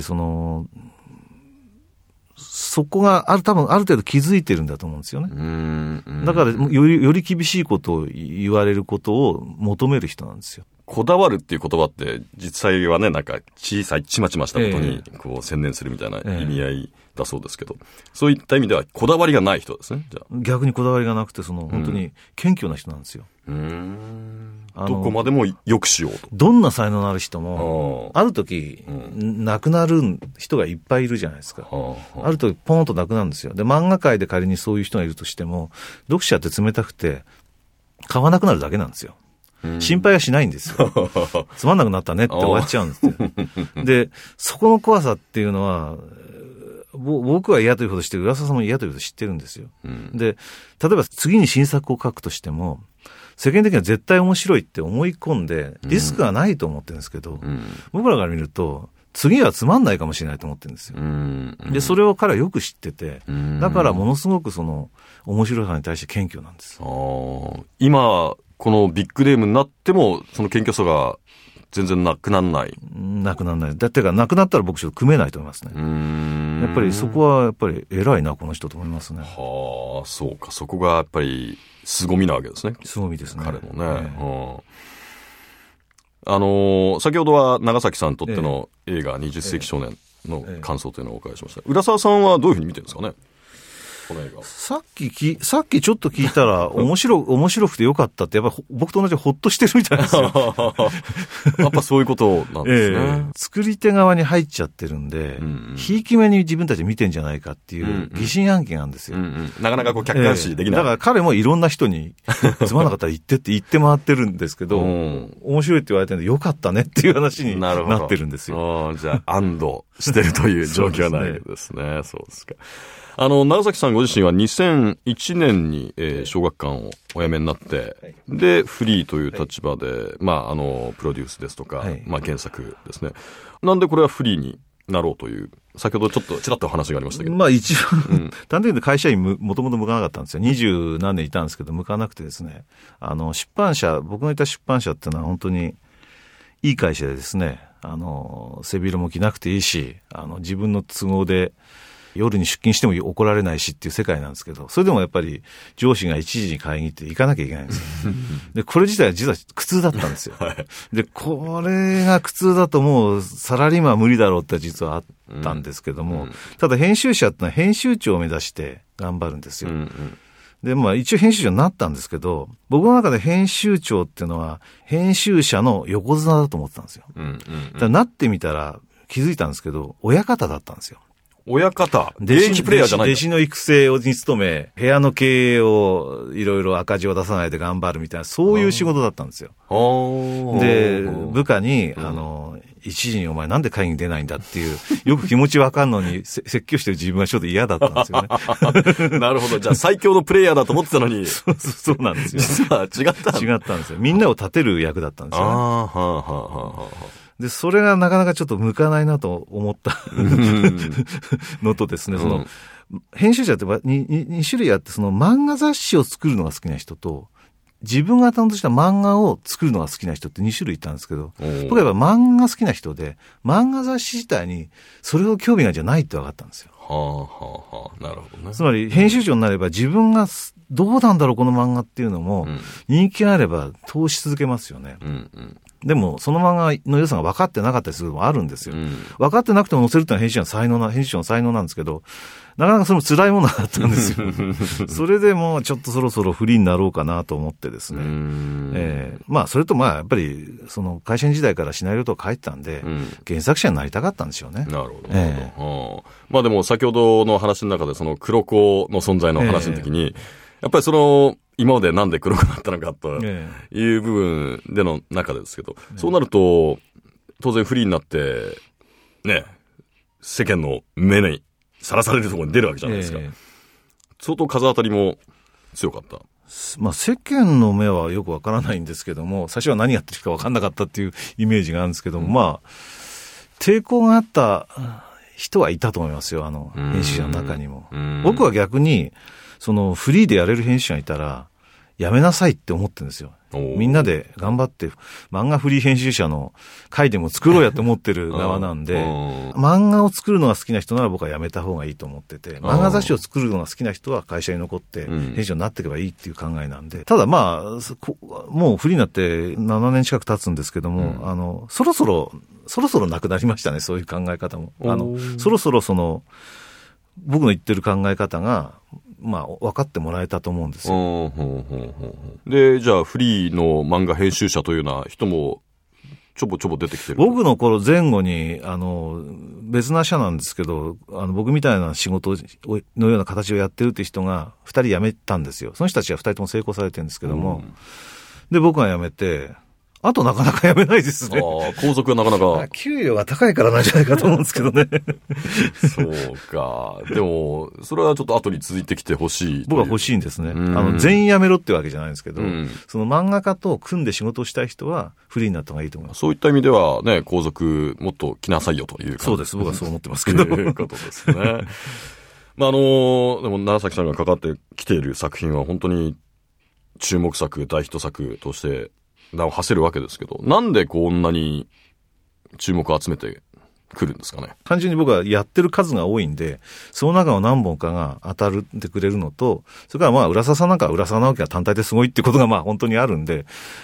そこが多分ある程度気づいてるんだと思うんですよね。だからより厳しいことを言われることを求める人なんですよ。 こだわるっていう言葉って実際はね、なんか小さいちまちましたことにこう専念するみたいな意味合いだそうですけど、そういった意味ではこだわりがない人ですね。じゃあ逆にこだわりがなくて本当に謙虚な人なんですよ。 どこまでも良くしようと。 どんな才能のある人もある時亡くなる人がいっぱいいるじゃないですか。ある時ポンと亡くなるんですよ。で漫画界で仮にそういう人がいるとしても、読者って冷たくて買わなくなるだけなんですよ。心配はしないんですよ。つまんなくなったねって終わっちゃうんですよ。でそこの怖さっていうのは僕は嫌というほど知ってる、浦沢さんも嫌というほど知ってるんですよ。で例えば次に新作を書くとしても世間的には絶対面白いって思い込んでリスクがないと思ってるんですけど、僕らから見ると次はつまんないかもしれないと思ってるんですよ。でそれを彼はよく知ってて、だからものすごく面白さに対して謙虚なんです。 今このビッグネームになってもその謙虚さが全然なくならない。 なくならない。だってかなくなったら僕ちょっと組めないと思いますね。やっぱりそこはやっぱり偉いなこの人と思いますね。 そうか。そこがやっぱり凄みなわけですね。 凄みですね。 彼のね。先ほどは長崎さんにとっての映画20世紀少年の感想というのをお伺いしました。浦沢さんはどういうふうに見てるんですかね。 この映画。 さっきちょっと聞いたら、面白くてよかったって、やっぱり僕と同じほっとしてるみたいなんですよ。 やっぱそういうことなんですね。 作り手側に入っちゃってるんで、ひいき目に自分たち見てんじゃないかっていう疑心暗鬼なんですよ。 なかなかこう客観視できない。 だから彼もいろんな人に、つまんなかったら言ってって言って回ってるんですけど、面白いって言われてるんでよかったねっていう話になってるんですよ。 じゃあ、安堵してるという状況ないですね。そうですか。長崎さんご自身は2001年に、小学館をお辞めになって、で、フリーという立場で、プロデュースですとか、原作ですね。なんでこれはフリーになろうという、先ほどちょっとちらっとお話がありましたけど。 一応、単純に会社員もともと向かなかったんですよ。20何年いたんですけど、向かなくてですね、出版社、僕がいた出版社っていうのは本当にいい会社でですね、背広も着なくていいし、自分の都合で、夜に出勤しても怒られないしっていう世界なんですけど、それでもやっぱり上司が1時に会議って行かなきゃいけないんですよ。で、これ自体は実は苦痛だったんですよ。で、これが苦痛だともうサラリーマンは無理だろうって実はあったんですけども、ただ編集者ってのは編集長を目指して頑張るんですよ。で、一応編集長になったんですけど、僕の中で編集長っていうのは編集者の横綱だと思ってたんですよ。ただなってみたら気づいたんですけど、親方だったんですよ。 親方現役プレイヤーじゃないんだ。 弟子の育成に努め、部屋の経営をいろいろ赤字を出さないで頑張るみたいな、そういう仕事だったんですよ。で、部下に、1時にお前なんで会議に出ないんだっていう、よく気持ちわかんのに説教してる自分がちょっと嫌だったんですよね。なるほど。じゃあ最強のプレイヤーだと思ってたのに。 そうなんですよ。 実は違ったんですよ。みんなを立てる役だったんですよね。で、それがなかなかちょっと向かないなと思ったのとですね、編集者って2種類あって、漫画雑誌を作るのが好きな人と、自分が担当した漫画を作るのが好きな人って2種類いたんですけど、僕はやっぱ漫画好きな人で、漫画雑誌自体にそれを興味がじゃないって分かったんですよ。 なるほどね。 つまり編集長になれば自分がどうなんだろうこの漫画っていうのも、人気があれば通し続けますよね。でも、その漫画の良さが分かってなかったりするのもあるんですよ。分かってなくても載せるってのは編集長の才能なんですけど、なかなかそれも辛いものだったんですよ。それでもうちょっとそろそろフリーになろうかなと思ってですね。それとやっぱり、会社員時代からシナリオとか書いてたんで、原作者になりたかったんでしょうね。 なるほど。でも先ほどの話の中で黒子の存在の話の時に、やっぱり今までなんで黒くなったのかという部分での中でですけど、そうなると、当然フリーになって、ね、世間の目にさらされるところに出るわけじゃないですか。相当風当たりも強かった。 世間の目はよくわからないんですけども、最初は何やってるかわかんなかったっていうイメージがあるんですけども、抵抗があった人はいたと思いますよ、編集者の中にも。僕は逆に、フリーでやれる編集者がいたら、やめなさいって思ってるんですよ。みんなで頑張って、漫画フリー編集者の会でも作ろうやって思ってる側なんで、漫画を作るのが好きな人なら僕はやめた方がいいと思ってて、漫画雑誌を作るのが好きな人は会社に残って、編集者になっていけばいいっていう考えなんで、ただもうフリーになって7年近く経つんですけども、そろそろなくなりましたね、そういう考え方も。そろそろ僕の言ってる考え方が、分かってもらえたと思うんですよ。 で、じゃあフリーの漫画編集者というような人もちょぼちょぼ出てきてる。 僕の頃前後に、別な社なんですけど、僕みたいな仕事のような形をやってるって人が2人辞めたんですよ。その人たちは2人とも成功されてるんですけども、で、僕が辞めて、あとなかなかやめないですね。 皇族はなかなか。 給与が高いからなんじゃないかと思うんですけどね。 そうか。でも、それはちょっと後に続いてきてほしい。 僕は欲しいんですね。全員辞めろってわけじゃないんですけど、その漫画家と組んで仕事をしたい人はフリーになった方がいいと思います。 そういった意味ではね、皇族もっと来なさいよという感じ。 そうです。僕はそう思ってますけど。 ということですね。でも長崎さんが関わってきている作品は本当に注目作、大ヒット作として名を馳せるわけですけど、なんでこんなに注目を集めてくるんですかね。 単純に僕はやってる数が多いんで、その中の何本かが当たってくれるのと、それから浦沢さんなんかは浦沢直樹が単体ですごいってことが本当にあるんで、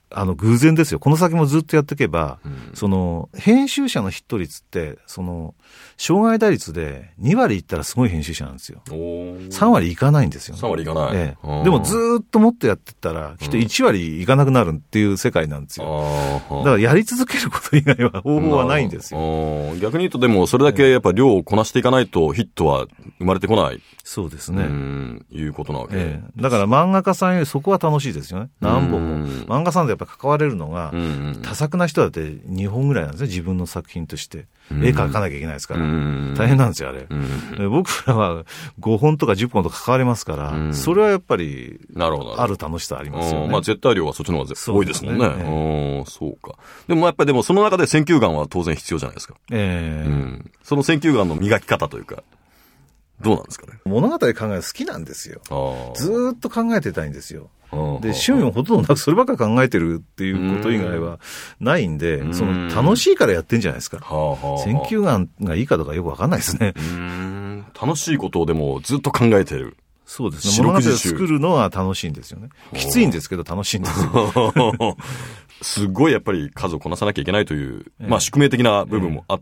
偶然ですよ。この先もずっとやっていけば、編集者のヒット率って、障害打率で2割いったらすごい編集者なんですよ。3割いかないんですよ、ね。 3割いかない。 でもずーっともっとやってったら、きっと1割いかなくなるっていう世界なんですよ。だからやり続けること以外は方法はないんですよ。 逆に言うとでもそれだけやっぱ量をこなしていかないとヒットは生まれてこない。 そうですね。 いうことなわけ。 だから漫画家さんよりそこは楽しいですよね。何本も。漫画さんでやっぱ関われるのが、多作な人だって2本ぐらいなんですね、自分の作品として。絵描かなきゃいけないですから。大変なんですよ、あれ。僕らは5本とか10本と関われますから、それはやっぱり、ある楽しさありますよね。 絶対量はそっちの方が多いですもんね。そうか。でもやっぱりその中で選球眼は当然必要じゃないですか。その選球眼の磨き方というか、どうなんですかね。 物語考えるの好きなんですよ。ずーっと考えてたいんですよ。で、趣味もほとんどなくそればっかり考えてるっていうこと以外はないんで、楽しいからやってんじゃないですか。選球眼がいいかとかよくわかんないですね。 楽しいことをでもずっと考えてる。 そうですね。物語を作るのは楽しいんですよね。きついんですけど楽しいんですよ。 すごいやっぱり数をこなさなきゃいけないという、宿命的な部分もあって、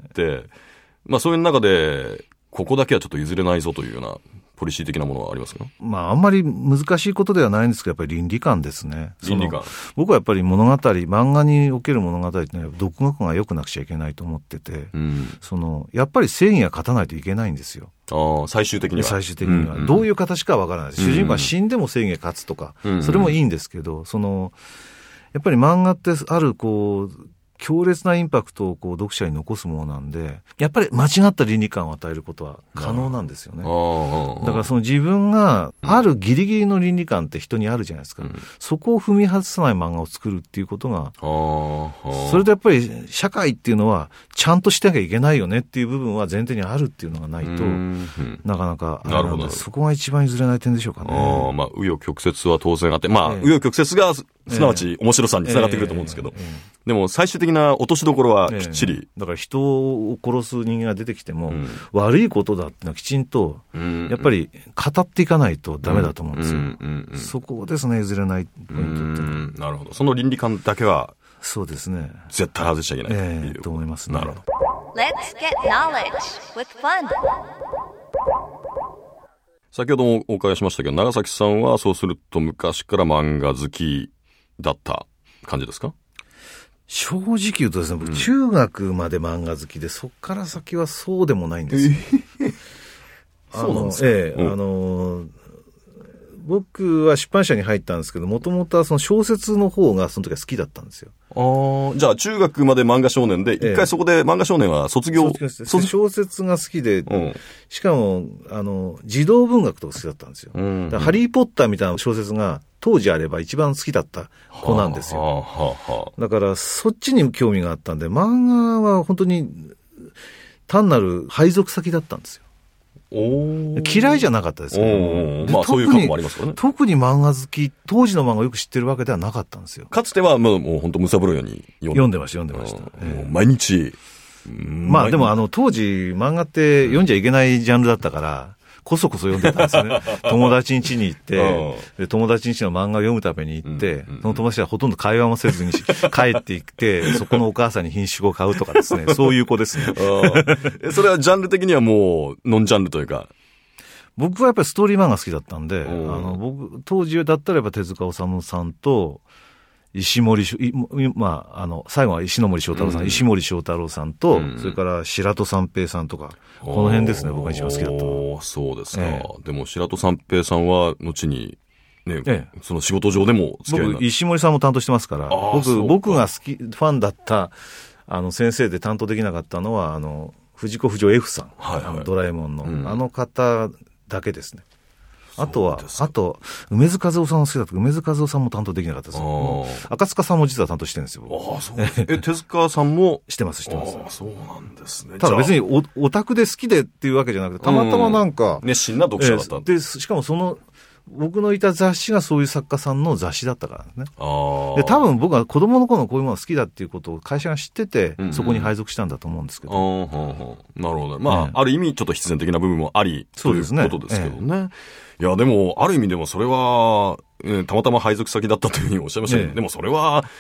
そういう中で、ここだけはちょっと譲れないぞというようなポリシー的なものはありますか？ あんまり難しいことではないんですけど、やっぱり倫理観ですね。 倫理観。 僕はやっぱり物語、漫画における物語ってのは独学が良くなくちゃいけないと思ってて、やっぱり正義が勝たないといけないんですよ。 最終的には。 最終的には。どういう形かわからない。主人公が死んでも正義が勝つとか、それもいいんですけど、やっぱり漫画ってある強烈なインパクトを読者に残すものなんで、やっぱり間違った倫理観を与えることは可能なんですよね。だから自分があるギリギリの倫理観って人にあるじゃないですか。そこを踏み外さない漫画を作るっていうことが、それでやっぱり社会っていうのはちゃんとしてなきゃいけないよねっていう部分は前提にあるっていうのがないと、なかなかなるほど。 そこが一番譲れない点でしょうかね。 紆余曲折は当然あって、紆余曲折がすなわち面白さにつながってくると思うんですけど、でも最終的な落としどころはきっちり、 だから人を殺す人間が出てきても、悪いことだってのはきちんとやっぱり語っていかないとダメだと思うんですよ。そこですね、譲れないポイントって。 なるほど。その倫理観だけはそうですね、 絶対外しちゃいけないと思いますね。 なるほど。 Let's get knowledge with fun. 先ほどもお伺いしましたけど、長崎さんはそうすると昔から漫画好きだった感じですか？ 正直言うとですね、中学まで漫画好きで、そっから先はそうでもないんですよ。 そうなんですか？ 僕は出版社に入ったんですけど、もともとはその小説の方がその時は好きだったんですよ。 じゃあ中学まで漫画少年で、一回そこで漫画少年は卒業。 小説が好きで、しかも、児童文学とか好きだったんですよ。だからハリーポッターみたいな小説が当時あれば一番好きだった子なんですよ。だからそっちに興味があったんで、漫画は本当に単なる配属先だったんですよ。嫌いじゃなかったですけど、 そういう過去もありますからね。 特に漫画好き、当時の漫画をよく知ってるわけではなかったんですよ。 かつてはもう本当むさぶるように読んでました。 毎日。 でも当時漫画って読んじゃいけないジャンルだったから、こそこそ読んでたんですよね。友達ん家に行って、で友達ん家の漫画を読むために行って、その友達はほとんど会話もせずに帰って行って、そこのお母さんに品種を買うとかですね、そういう子ですね。 それはジャンル的にはもうノンジャンルというか。 僕はやっぱりストーリー漫画好きだったんで、僕、当時だったらやっぱ手塚治虫さんと、最後は石ノ森章太郎さん、石森章太郎さんと、それから白戸三平さんとか、この辺ですね、僕が一番好きだったの。 そうですか。でも白戸三平さんは、後に、その仕事上でも付き合い僕、石森さんも担当してますから、僕がファンだった、先生で担当できなかったのは、藤子不二雄 F さん、ドラえもんの、あの方だけですね。あと、梅津和夫さんが好きだった梅津和夫さんも担当できなかったです。赤塚さんも実は担当してるんですよ。 手塚さんもしてます。そうなんですね。 ただ別にオタクで好きでっていうわけじゃなくて、たまたまなんか、 熱心な読者だった。 で、しかも僕のいた雑誌がそういう作家さんの雑誌だったからね。で、多分僕は子供の頃のこういうものが好きだっていうことを会社が知ってて、そこに配属したんだと思うんですけど。 なるほど。ある意味ちょっと必然的な部分もあり、 そうですね。 ということですけどね。いや、でも、ある意味でもそれは、たまたま配属先だったというふうにおっしゃいましたけど、でもそれは、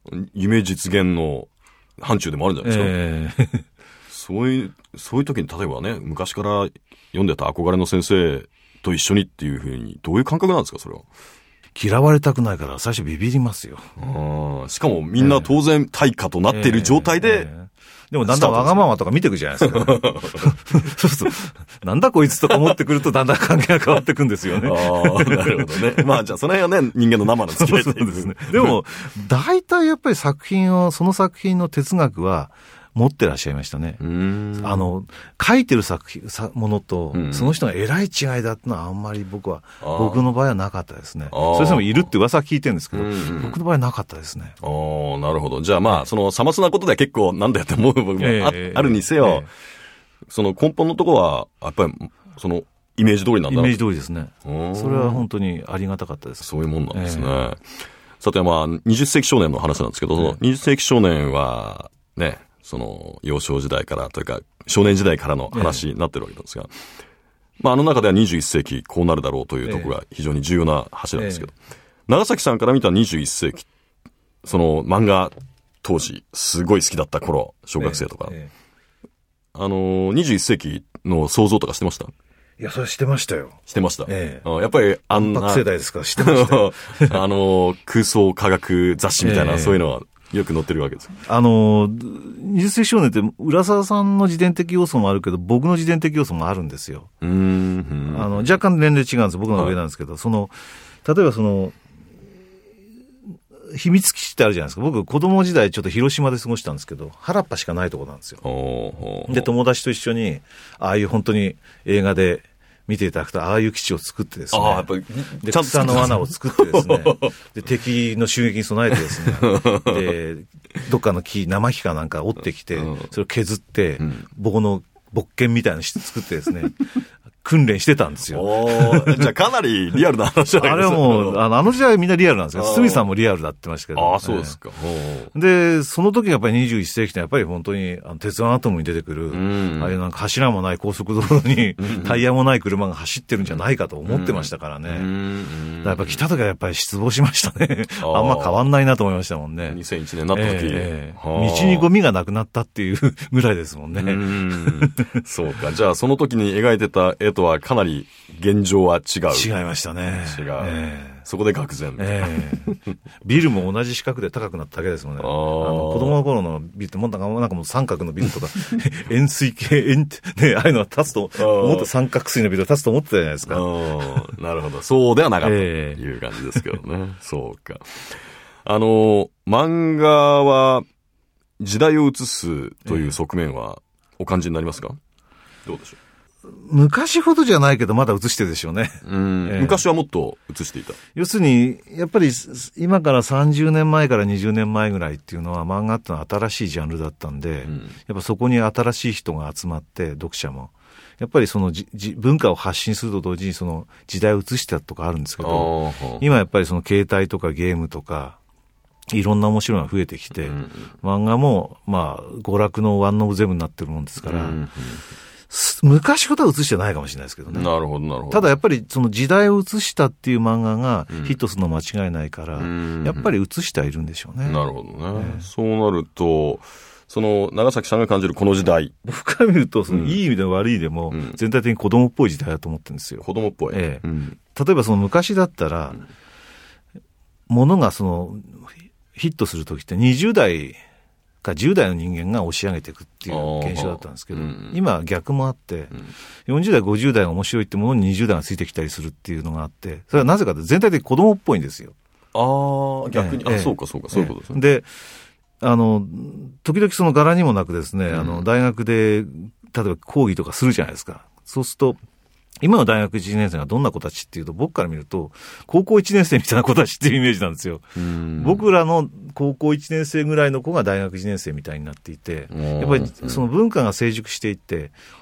夢実現の範疇でもあるんじゃないですか。そういう時に例えばね、昔から読んでた憧れの先生と一緒にっていうふうに、どういう感覚なんですか、それは。 嫌われたくないから最初ビビりますよ。 しかもみんな当然対価となっている状態で、 でもだんだんわがままとか見ていくじゃないですか。そうすると、なんだこいつとか思ってくるとだんだん関係が変わっていくんですよね。 なるほどね。まあじゃあその辺はね、人間の生の付き合いそうですね。でも、大体やっぱりその作品の哲学は、持ってらっしゃいましたね。書いてるものと、その人が偉い違いだってのはあんまり僕の場合はなかったですね。そういう人もいるって噂は聞いてるんですけど、僕の場合はなかったですね。 なるほど。じゃあまあ、そのさまつなことでは結構なんだよって思う部分もあるにせよ、その根本のところは、やっぱり、その、イメージ通りなんだ。 イメージ通りですね。それは本当にありがたかったです。 そういうもんなんですね。さてまあ、20世紀少年の話なんですけど、20世紀少年は、ね、その、幼少時代からというか、少年時代からの話になってるわけなんですが、まあ、あの中では21世紀こうなるだろうというところが非常に重要な柱なんですけど、長崎さんから見た21世紀、その漫画当時、すごい好きだった頃、小学生とか、21世紀の想像とかしてました？ いや、それしてましたよ。 してました。やっぱりあんな。世代ですからしてましたよ。 空想科学雑誌みたいな、そういうのは、よく載ってるわけです。 20世紀少年って浦沢さんの自伝的要素もあるけど、僕の自伝的要素もあるんですよ。若干年齢違うんです。僕の上なんですけど、例えば秘密基地ってあるじゃないですか。僕、子供時代ちょっと広島で過ごしたんですけど、原っぱしかないところなんですよ。で、友達と一緒に、ああいう本当に映画で、見ていただくと、ああいう基地を作ってですね。 やっぱりで、草の罠を作ってですね。で、敵の襲撃に備えてですね。で、どっかの生木かなんか折ってきて、それを削って、棒の木剣みたいなの作ってですね。訓練してたんですよ。 じゃあかなりリアルな話じゃないですか。 あれはもう、あの時代はみんなリアルなんですよ。鷲見さんもリアルだってましたけど。 そうですか。 で、その時やっぱり21世紀ってやっぱり本当に、鉄腕アトムに出てくる、ああいうなんか柱もない高速道路に、タイヤもない車が走ってるんじゃないかと思ってましたからね。やっぱ来た時はやっぱり失望しましたね。あんま変わんないなと思いましたもんね。 2001年になった時。 道にゴミがなくなったっていうぐらいですもんね。 そうか。じゃあその時に描いてた絵とはかなり現状は違う。 違いましたね。 違う。そこで愕然。 ビルも同じ四角で高くなっただけですもんね。子供の頃のビルってもなんかもう三角のビルとか、円錐形、ね、ああいうのは立つと、もっと三角錐のビルが立つと思ってたじゃないですか。 なるほど。そうではなかったという感じですけどね。そうか。漫画は時代を映すという側面はお感じになりますか？どうでしょう？ 昔ほどじゃないけど、まだ映してるでしょうね。 昔はもっと映していた。 要するに、やっぱり今から30年前から20年前ぐらいっていうのは漫画ってのは新しいジャンルだったんで、やっぱそこに新しい人が集まって、読者も。やっぱりその文化を発信すると同時にその時代を映したとかあるんですけど、今やっぱりその携帯とかゲームとか、いろんな面白いのが増えてきて、漫画もまあ娯楽のワンオブゼブになってるもんですから、昔ほどは映してないかもしれないですけどね。 なるほど、なるほど。 ただやっぱりその時代を映したっていう漫画がヒットするの間違いないから、やっぱり映してはいるんでしょうね。 なるほどね。そうなると、その長崎さんが感じるこの時代。 僕から見ると、そのいい意味でも悪い意味でも、全体的に子供っぽい時代だと思ってるんですよ。 子供っぽい。 例えばその昔だったら、ものがそのヒットするときって20代か10代の人間が押し上げていくっていう現象だったんですけど、今は逆もあって、40代、50代が面白いってものに20代がついてきたりするっていうのがあって、それはなぜかというと全体的に子供っぽいんんですよ。 逆に。そうか、そうか、そういうことですね。 で、時々その柄にもなくですね、大学で、例えば講義とかするじゃないですか。そうすると、今の大学1年生がどんな子たちっていうと、僕から見ると、高校1年生みたいな子たちっていうイメージなんですよ。僕らの高校1年生ぐらいの子が大学1年生みたいになっていて、やっぱりその文化が成熟していって、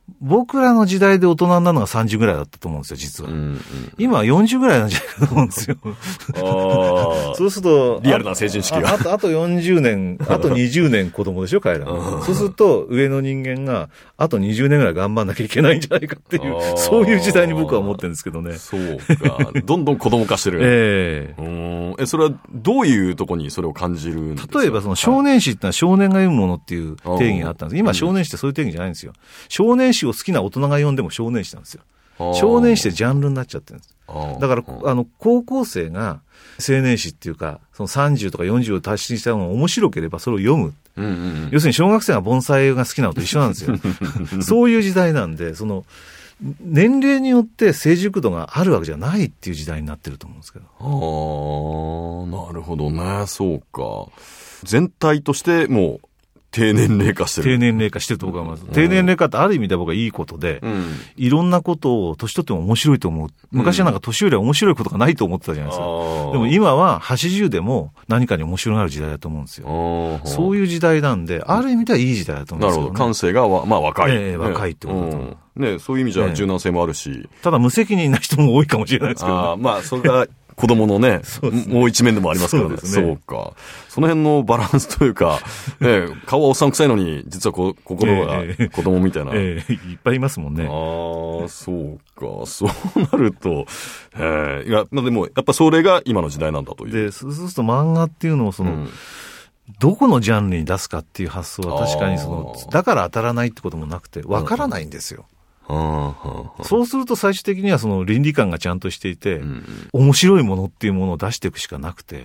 僕らの時代で大人になるのが30ぐらいだったと思うんですよ、実は。今は40ぐらいなんじゃないかと思うんですよ。そうすると、 リアルな成人式が。 あと40年、あと20年子供でしょ、彼ら。そうすると、上の人間が、あと20年ぐらい頑張んなきゃいけないんじゃないかっていう、そういう時代に僕は思ってるんですけどね。 そうか。どんどん子供化してる。それはどういうとこにそれを感じるんですか？ 例えば、その少年誌ってのは少年が読むものっていう定義があったんです。今、少年誌ってそういう定義じゃないんですよ。少年誌を好きな大人が読んでも少年誌なんですよ。少年誌ってジャンルになっちゃってるんです。だから、高校生が青年誌っていうか、その30とか40を達成したのが面白ければそれを読む。要するに小学生が盆栽が好きなのと一緒なんですよ。そういう時代なんで、その、年齢によって成熟度があるわけじゃないっていう時代になってると思うんですけど。 なるほどね。そうか。全体としてもう、低年齢化してる。 低年齢化してると僕は思います。低年齢化ってある意味で僕はいいことで、いろんなことを年取っても面白いと思う。昔はなんか年寄りは面白いことがないと思ってたじゃないですか。でも今は80でも何かに面白がる時代だと思うんですよ。そういう時代なんで、ある意味ではいい時代だと思うんですよ、ね。 なるほど。感性がまあ若い。 若いってことだと思う。 ね、そういう意味じゃ柔軟性もあるし。 ただ無責任な人も多いかもしれないですけど、 ね。まあ、それが子供のね、もう一面でもありますからね。そうか。その辺のバランスというか、顔はおっさん臭いのに、実は心が子供みたいな。 いっぱいいますもんね。 そうか。そうなると、いや、でも、やっぱそれが今の時代なんだという。 で、そうすると漫画っていうのをどこのジャンルに出すかっていう発想は確かにだから当たらないってこともなくて、わからないんですよ。そうすると最終的にはその倫理観がちゃんとしていて、面白いものっていうものを出していくしかなくて、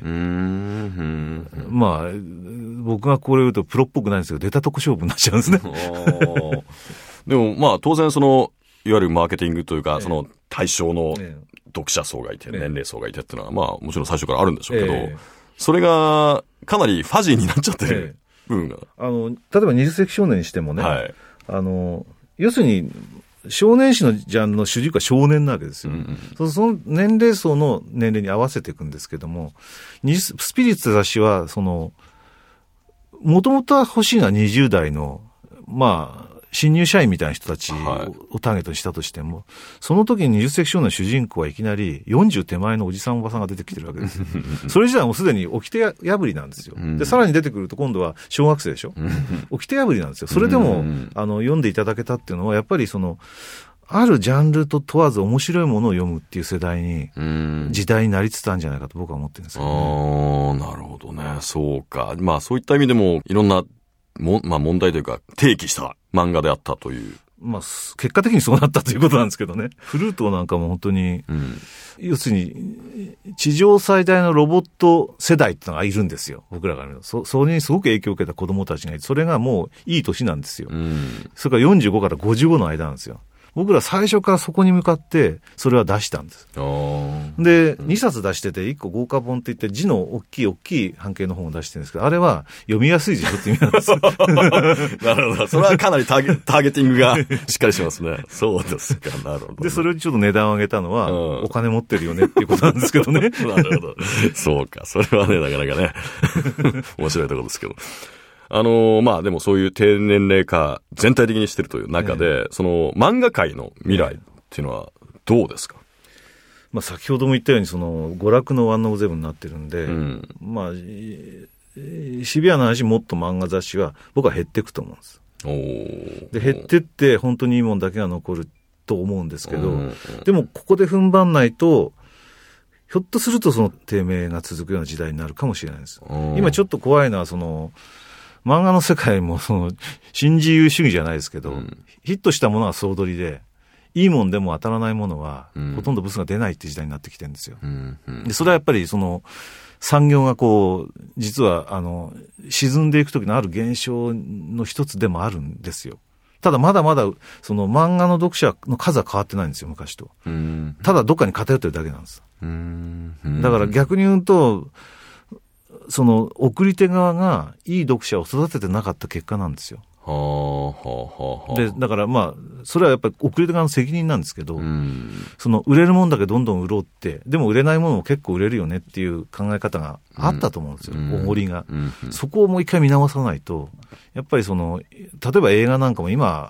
まあ、僕がこれを言うとプロっぽくないんですけど、出たとこ勝負になっちゃうんですね。 でもまあ当然いわゆるマーケティングというか、その対象の読者層がいて、年齢層がいてっていうのは、まあもちろん最初からあるんでしょうけど、それがかなりファジーになっちゃってる部分が。 例えば20世紀少年にしてもね、要するに、少年誌のジャンルの主軸は少年なわけですよ。その年齢層の年齢に合わせていくんですけども、スピリッツ雑誌は、もともとは欲しいのは20代の、まあ、新入社員みたいな人たちをターゲットにしたとしても、その時に20世紀少年の主人公はいきなり40手前のおじさんおばさんが出てきてるわけですよ。それ自体もうすでに掟破りなんですよ。で、さらに出てくると今度は小学生でしょ。掟破りなんですよ。それでも、読んでいただけたっていうのは、やっぱりあるジャンルと問わず面白いものを読むっていう世代に、時代になりつつあるんじゃないかと僕は思ってるんですよね。 なるほどね。そうか。まあそういった意味でも、いろんなまあ問題というか、提起した漫画であったという。 まあ、結果的にそうなったということなんですけどね。フルートなんかも本当に、要するに、地上最大のロボット世代ってのがいるんですよ。僕らから見ると。それにすごく影響を受けた子供たちがいて、それがもういい年なんですよ。それから45から55の間なんですよ。僕ら最初からそこに向かってそれは出したんです。で、2冊出してて1個豪華本って言って字の大きい半径の本を出してるんですけど、あれは読みやすい字って意味なんです。 なるほど。それはかなりターゲティングがしっかりしますね。そうですか。なるほど。 で、それをちょっと値段を上げたのは、お金持ってるよねっていうことなんですけどね。 なるほど。そうか。それはね、なかなかね、面白いところですけど。まあでもそういう低年齢化全体的にしてるという中で、漫画界の未来っていうのはどうですか？ まあ先ほども言ったように娯楽のワンオブゼブになってるんで、まあシビアな話もっと漫画雑誌は僕は減っていくと思うんです。で減ってって本当にいいもんだけが残ると思うんですけど、でもここで踏ん張んないとひょっとすると低迷が続くような時代になるかもしれないです。今ちょっと怖いのは漫画の世界も新自由主義じゃないですけど、ヒットしたものは総取りで、いいもんでも当たらないものは、ほとんどブスが出ないっていう時代になってきてるんですよ。で、それはやっぱり産業が実は沈んでいく時のある現象の一つでもあるんですよ。ただまだまだ漫画の読者の数は変わってないんですよ、昔と。ただどっかに偏ってるだけなんです。だから逆に言うと、送り手側がいい読者を育ててなかった結果なんですよ。で、だからまあ、それはやっぱり送り手側の責任なんですけど、売れるもんだけどんどん売ろうって、でも売れないものも結構売れるよねっていう考え方があったと思うんですよ、おごりが。そこをもう一回見直さないと、やっぱり例えば映画なんかも今、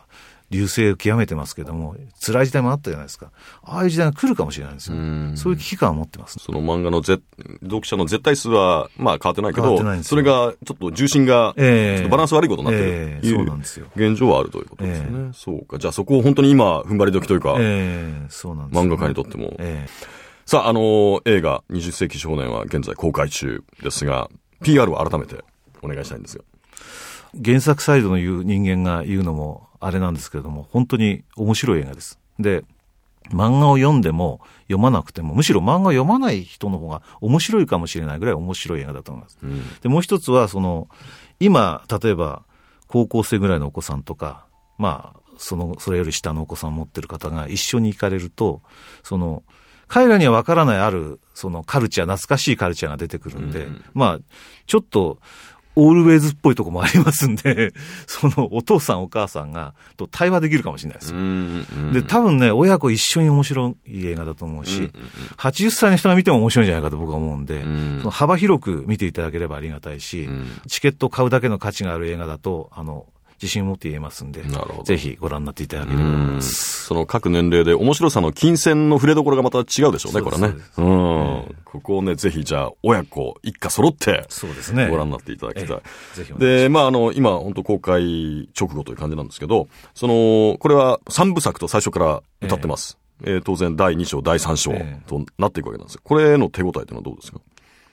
隆盛を極めてますけども、辛い時代もあったじゃないですか。ああいう時代が来るかもしれないんですよ。そういう危機感を持ってます。 その漫画の読者の絶対数は、まあ変わってないけど、それがちょっと重心が、ちょっとバランス悪いことになってる。 そうなんですよ。 現状はあるということですね。そうか。じゃあそこを本当に今、踏ん張り時というか、 そうなんですよ。 漫画家にとっても。さあ、映画、20世紀少年は現在公開中ですが、PR を改めてお願いしたいんですが。 原作サイドの言う人間が言うのもあれなんですけれども、本当に面白い映画です。で、漫画を読んでも読まなくても、むしろ漫画を読まない人の方が面白いかもしれないぐらい面白い映画だと思います。で、もう一つは、今、例えば、高校生ぐらいのお子さんとか、まあ、それより下のお子さんを持ってる方が一緒に行かれると、彼らには分からないある、カルチャー、懐かしいカルチャーが出てくるんで、まあ、ちょっと、オールウェイズっぽいとこもありますんで、お父さんお母さんがと対話できるかもしれないですよ。で、多分ね、親子一緒に面白い映画だと思うし、80歳の人が見ても面白いんじゃないかと僕は思うんで、幅広く見ていただければありがたいし、チケットを買うだけの価値がある映画だと、自信を持って言えますんで、ぜひご覧になっていただければと思います。 その各年齢で面白さの金銭の触れどころがまた違うでしょうね、これね。ここをね、ぜひじゃあ、親子、一家揃って、 そうですね。 ご覧になっていただきたい。 ぜひで、まあ、今、本当公開直後という感じなんですけど、これは3部作と最初から歌ってます。当然、第2章、第3章となっていくわけなんですよ。これの手応えというのはどうですか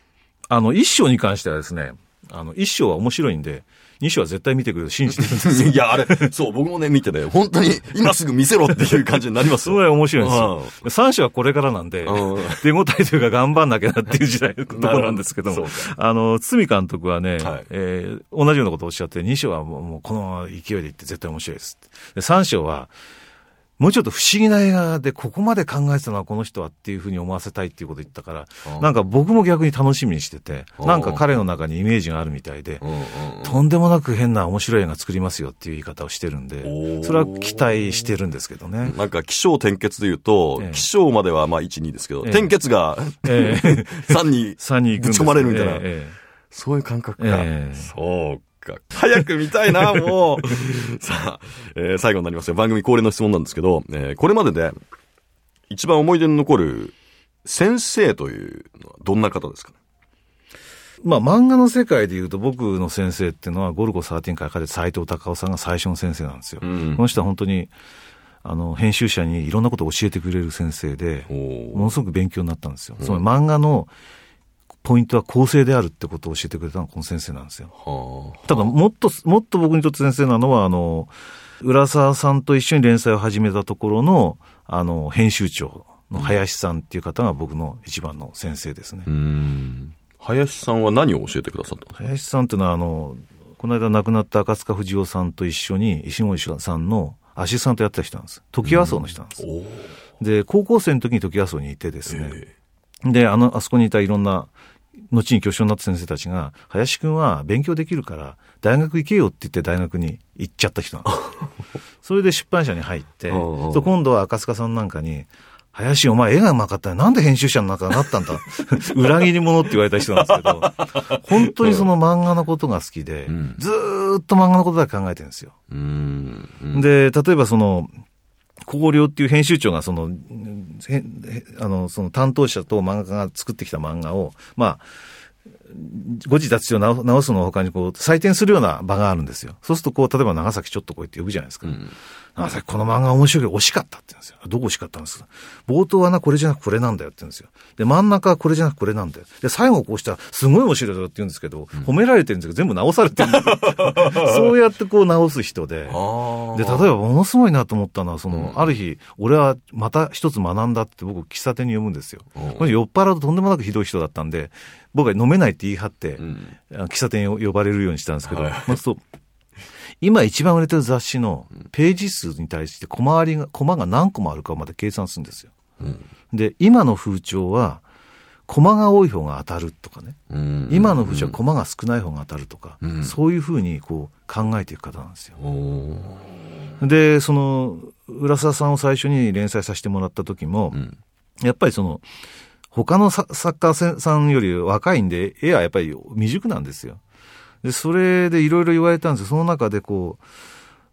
？1章に関してはですね、1章は面白いんで、2章は絶対見てくれると信じてるんですよ。 いや、あれ、そう、僕もね、見てね、本当に今すぐ見せろっていう感じになりますよ。 すごい面白いんですよ。3章はこれからなんで、手応えというか頑張んなきゃなっていう時代のところなんですけども、堤監督はね、同じようなことをおっしゃって、2章はもうこの勢いでいって絶対面白いですって。で、3章は、もうちょっと不思議な映画でここまで考えてたのはこの人はっていうふうに思わせたいっていうことを言ったから、なんか僕も逆に楽しみにしてて、なんか彼の中にイメージがあるみたいで、とんでもなく変な面白い映画作りますよっていう言い方をしてるんで、それは期待してるんですけどね。 なんか起承転結で言うと、起承まではまあ1、2ですけど、転結が3にぶち込まれるみたいな、そういう感覚か。そう早く見たいな、もう。さあ、最後になりますよ。番組恒例の質問なんですけど、これまでで一番思い出に残る先生というのはどんな方ですかね？ まあ漫画の世界で言うと僕の先生っていうのはゴルゴ13から書かれた斉藤隆夫さんが最初の先生なんですよ。この人は本当に編集者にいろんなことを教えてくれる先生で、ものすごく勉強になったんですよ。その漫画のポイントは構成であるってことを教えてくれたのがこの先生なんですよ。ただもっと僕にとって先生なのは浦沢さんと一緒に連載を始めたところの編集長の林さんっていう方が僕の一番の先生ですね。 林さんは何を教えてくださったんですか？ 林さんっていうのはこの間亡くなった赤塚不二夫さんと一緒に石森さんのアシスタントやってた人なんです。トキワ荘の人なんです。で高校生の時にトキワ荘にいてですね、であそこにいたいろんな後に巨匠になった先生たちが、林くんは勉強できるから大学行けよって言って大学に行っちゃった人なんです。それで出版社に入って、今度は赤塚さんなんかに、林お前絵がうまかったね。なんで編集者の中になったんだ裏切り者って言われた人なんですけど、本当にその漫画のことが好きで、ずーっと漫画のことだけ考えてるんですよ。で、例えば光陵っていう編集長がその担当者と漫画家が作ってきた漫画を、まあ、誤字脱字を直すの他に採点するような場があるんですよ。そうすると例えば長崎ちょっとこう言って呼ぶじゃないですか。長崎この漫画面白いけど惜しかったって言うんですよ。どこ惜しかったんですか？冒頭はこれじゃなくこれなんだよって言うんですよ。で、真ん中はこれじゃなくこれなんだよ。で、最後こうしたらすごい面白いだろって言うんですけど、褒められてるんですけど全部直されてるんですよ。そうやって直す人で。で、例えばものすごいなと思ったのは、ある日、俺はまた一つ学んだって僕喫茶店に読むんですよ。これ酔っ払うととんでもなくひどい人だったんで、僕は飲めないって言い張って、喫茶店を呼ばれるようにしたんですけど、今一番売れてる雑誌のページ数に対してコマが何個もあるかまで計算するんですよ。で、今の風潮はコマが多い方が当たるとかね、今の風潮はコマが少ない方が当たるとか、そういうふうに考えていく方なんですよ。で、浦沢さんを最初に連載させてもらった時も、やっぱり他の作家さんより若いんで、絵はやっぱり未熟なんですよ。で、それでいろいろ言われたんですよ。その中で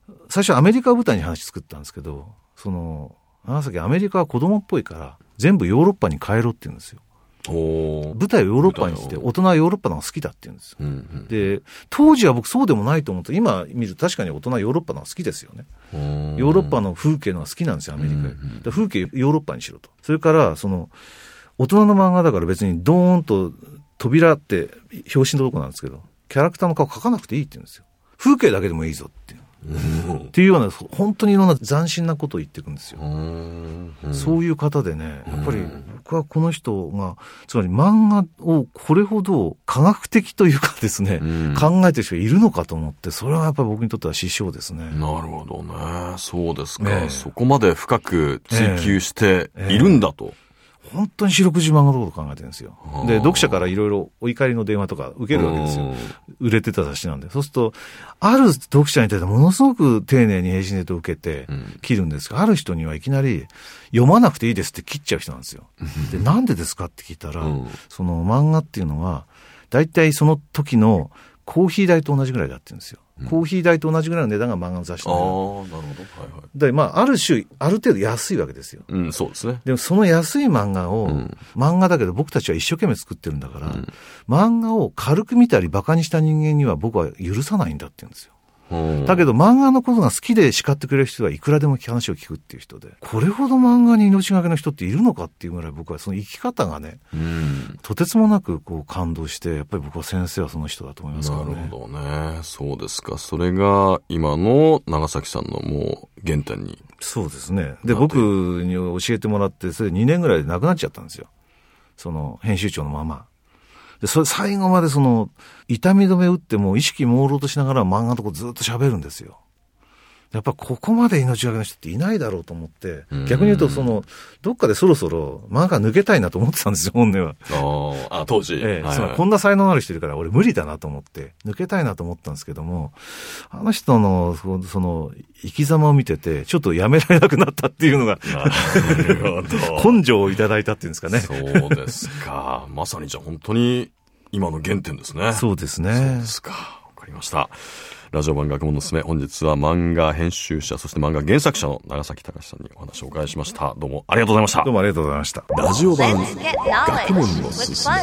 最初アメリカを舞台に話作ったんですけど、長崎アメリカは子供っぽいから全部ヨーロッパに帰ろうって言うんですよ。舞台をヨーロッパにして大人はヨーロッパの方が好きだって言うんですよ、うんうん、で当時は僕そうでもないと思って、今見ると確かに大人はヨーロッパの方が好きですよね。ヨーロッパの風景の方が好きなんですよアメリカより、うんうん、だ風景ヨーロッパにしろと。それから大人の漫画だから別にドーンと扉って表紙のとこなんですけど、キャラクターの顔描かなくていいって言うんですよ。風景だけでもいいぞっていうっていうような本当にいろんな斬新なことを言っていくんですよ。そういう方でね、やっぱり僕はこの人がつまり漫画をこれほど科学的というかですね、考えてる人がいるのかと思って、それはやっぱり僕にとっては師匠ですね。なるほどね。そうですか、そこまで深く追求しているんだと、 本当に四六時漫画のことを考えてるんですよ。で、読者からいろいろお怒りの電話とか受けるわけですよ。売れてた雑誌なんで。そうすると、ある読者に対してものすごく丁寧に返信と受けて切るんですが、ある人にはいきなり読まなくていいですって切っちゃう人なんですよ。で、なんでですかって聞いたら、その漫画っていうのは、だいたいその時のコーヒー代と同じぐらいだって言うんですよ。コーヒー代と同じぐらいの値段が漫画の雑誌なの。 なるほど。はいはい。 で、ある種、ある程度安いわけですよ。 そうですね。 でもその安い漫画を、漫画だけど僕たちは一生懸命作ってるんだから、漫画を軽く見たり馬鹿にした人間には僕は許さないんだって言うんですよ。だけど漫画のことが好きで叱ってくれる人はいくらでも話を聞くっていう人で、これほど漫画に命がけの人っているのかっていうぐらい僕はその生き方がね、とてつもなく感動して、やっぱり僕は先生はその人だと思いますからね。 なるほどね。そうですか。それが今の長崎さんのもう原点に。 そうですね。で、僕に教えてもらって、それ2年ぐらいで亡くなっちゃったんですよ。その編集長のまま。で、それ最後まで痛み止め打っても意識朦朧としながら漫画のとこずっと喋るんですよ。やっぱここまで命がけの人っていないだろうと思って、逆に言うとどっかでそろそろ漫画抜けたいなと思ってたんですよ、本音は。 当時。 こんな才能のある人いるから俺無理だなと思って、抜けたいなと思ったんですけども、あの人の生き様を見てて、ちょっとやめられなくなったっていうのが、根性をいただいたっていうんですかね。 そうですか。まさにじゃあ本当に今の原点ですね。 そうですね。 そうですか。わかりました。ラジオ版学問のすすめ、本日は漫画編集者、そして漫画原作者の長崎隆さんにお話をお伺いしました。どうもありがとうございました。 どうもありがとうございました。 ラジオ版学問のすすめ、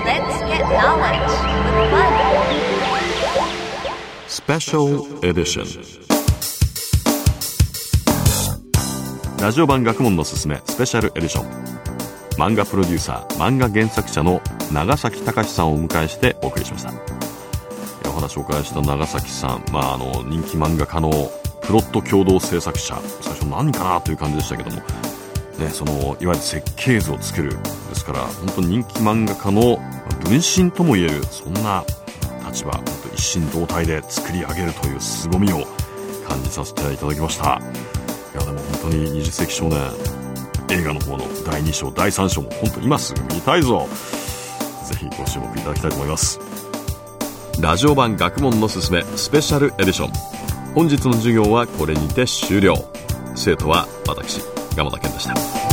スペシャルエディション。ラジオ版学問のすすめ、スペシャルエディション。漫画プロデューサー、漫画原作者の長崎隆さんをお迎えしてお送りしました。お話をお伺いした長崎さん、人気漫画家のプロット共同制作者、最初何かなという感じでしたけども、ね、いわゆる設計図をつけるですから、本当に人気漫画家の分身ともいえる、そんな立場、本当一心同体で作り上げるという凄みを感じさせていただきました。いや、でも本当に20世紀少年映画の方の第2章第3章も本当に今すぐ見たいぞ。ぜひご注目いただきたいと思います。ラジオ版学問のすすめスペシャルエディション。本日の授業はこれにて終了。生徒は私、蒲田健でした。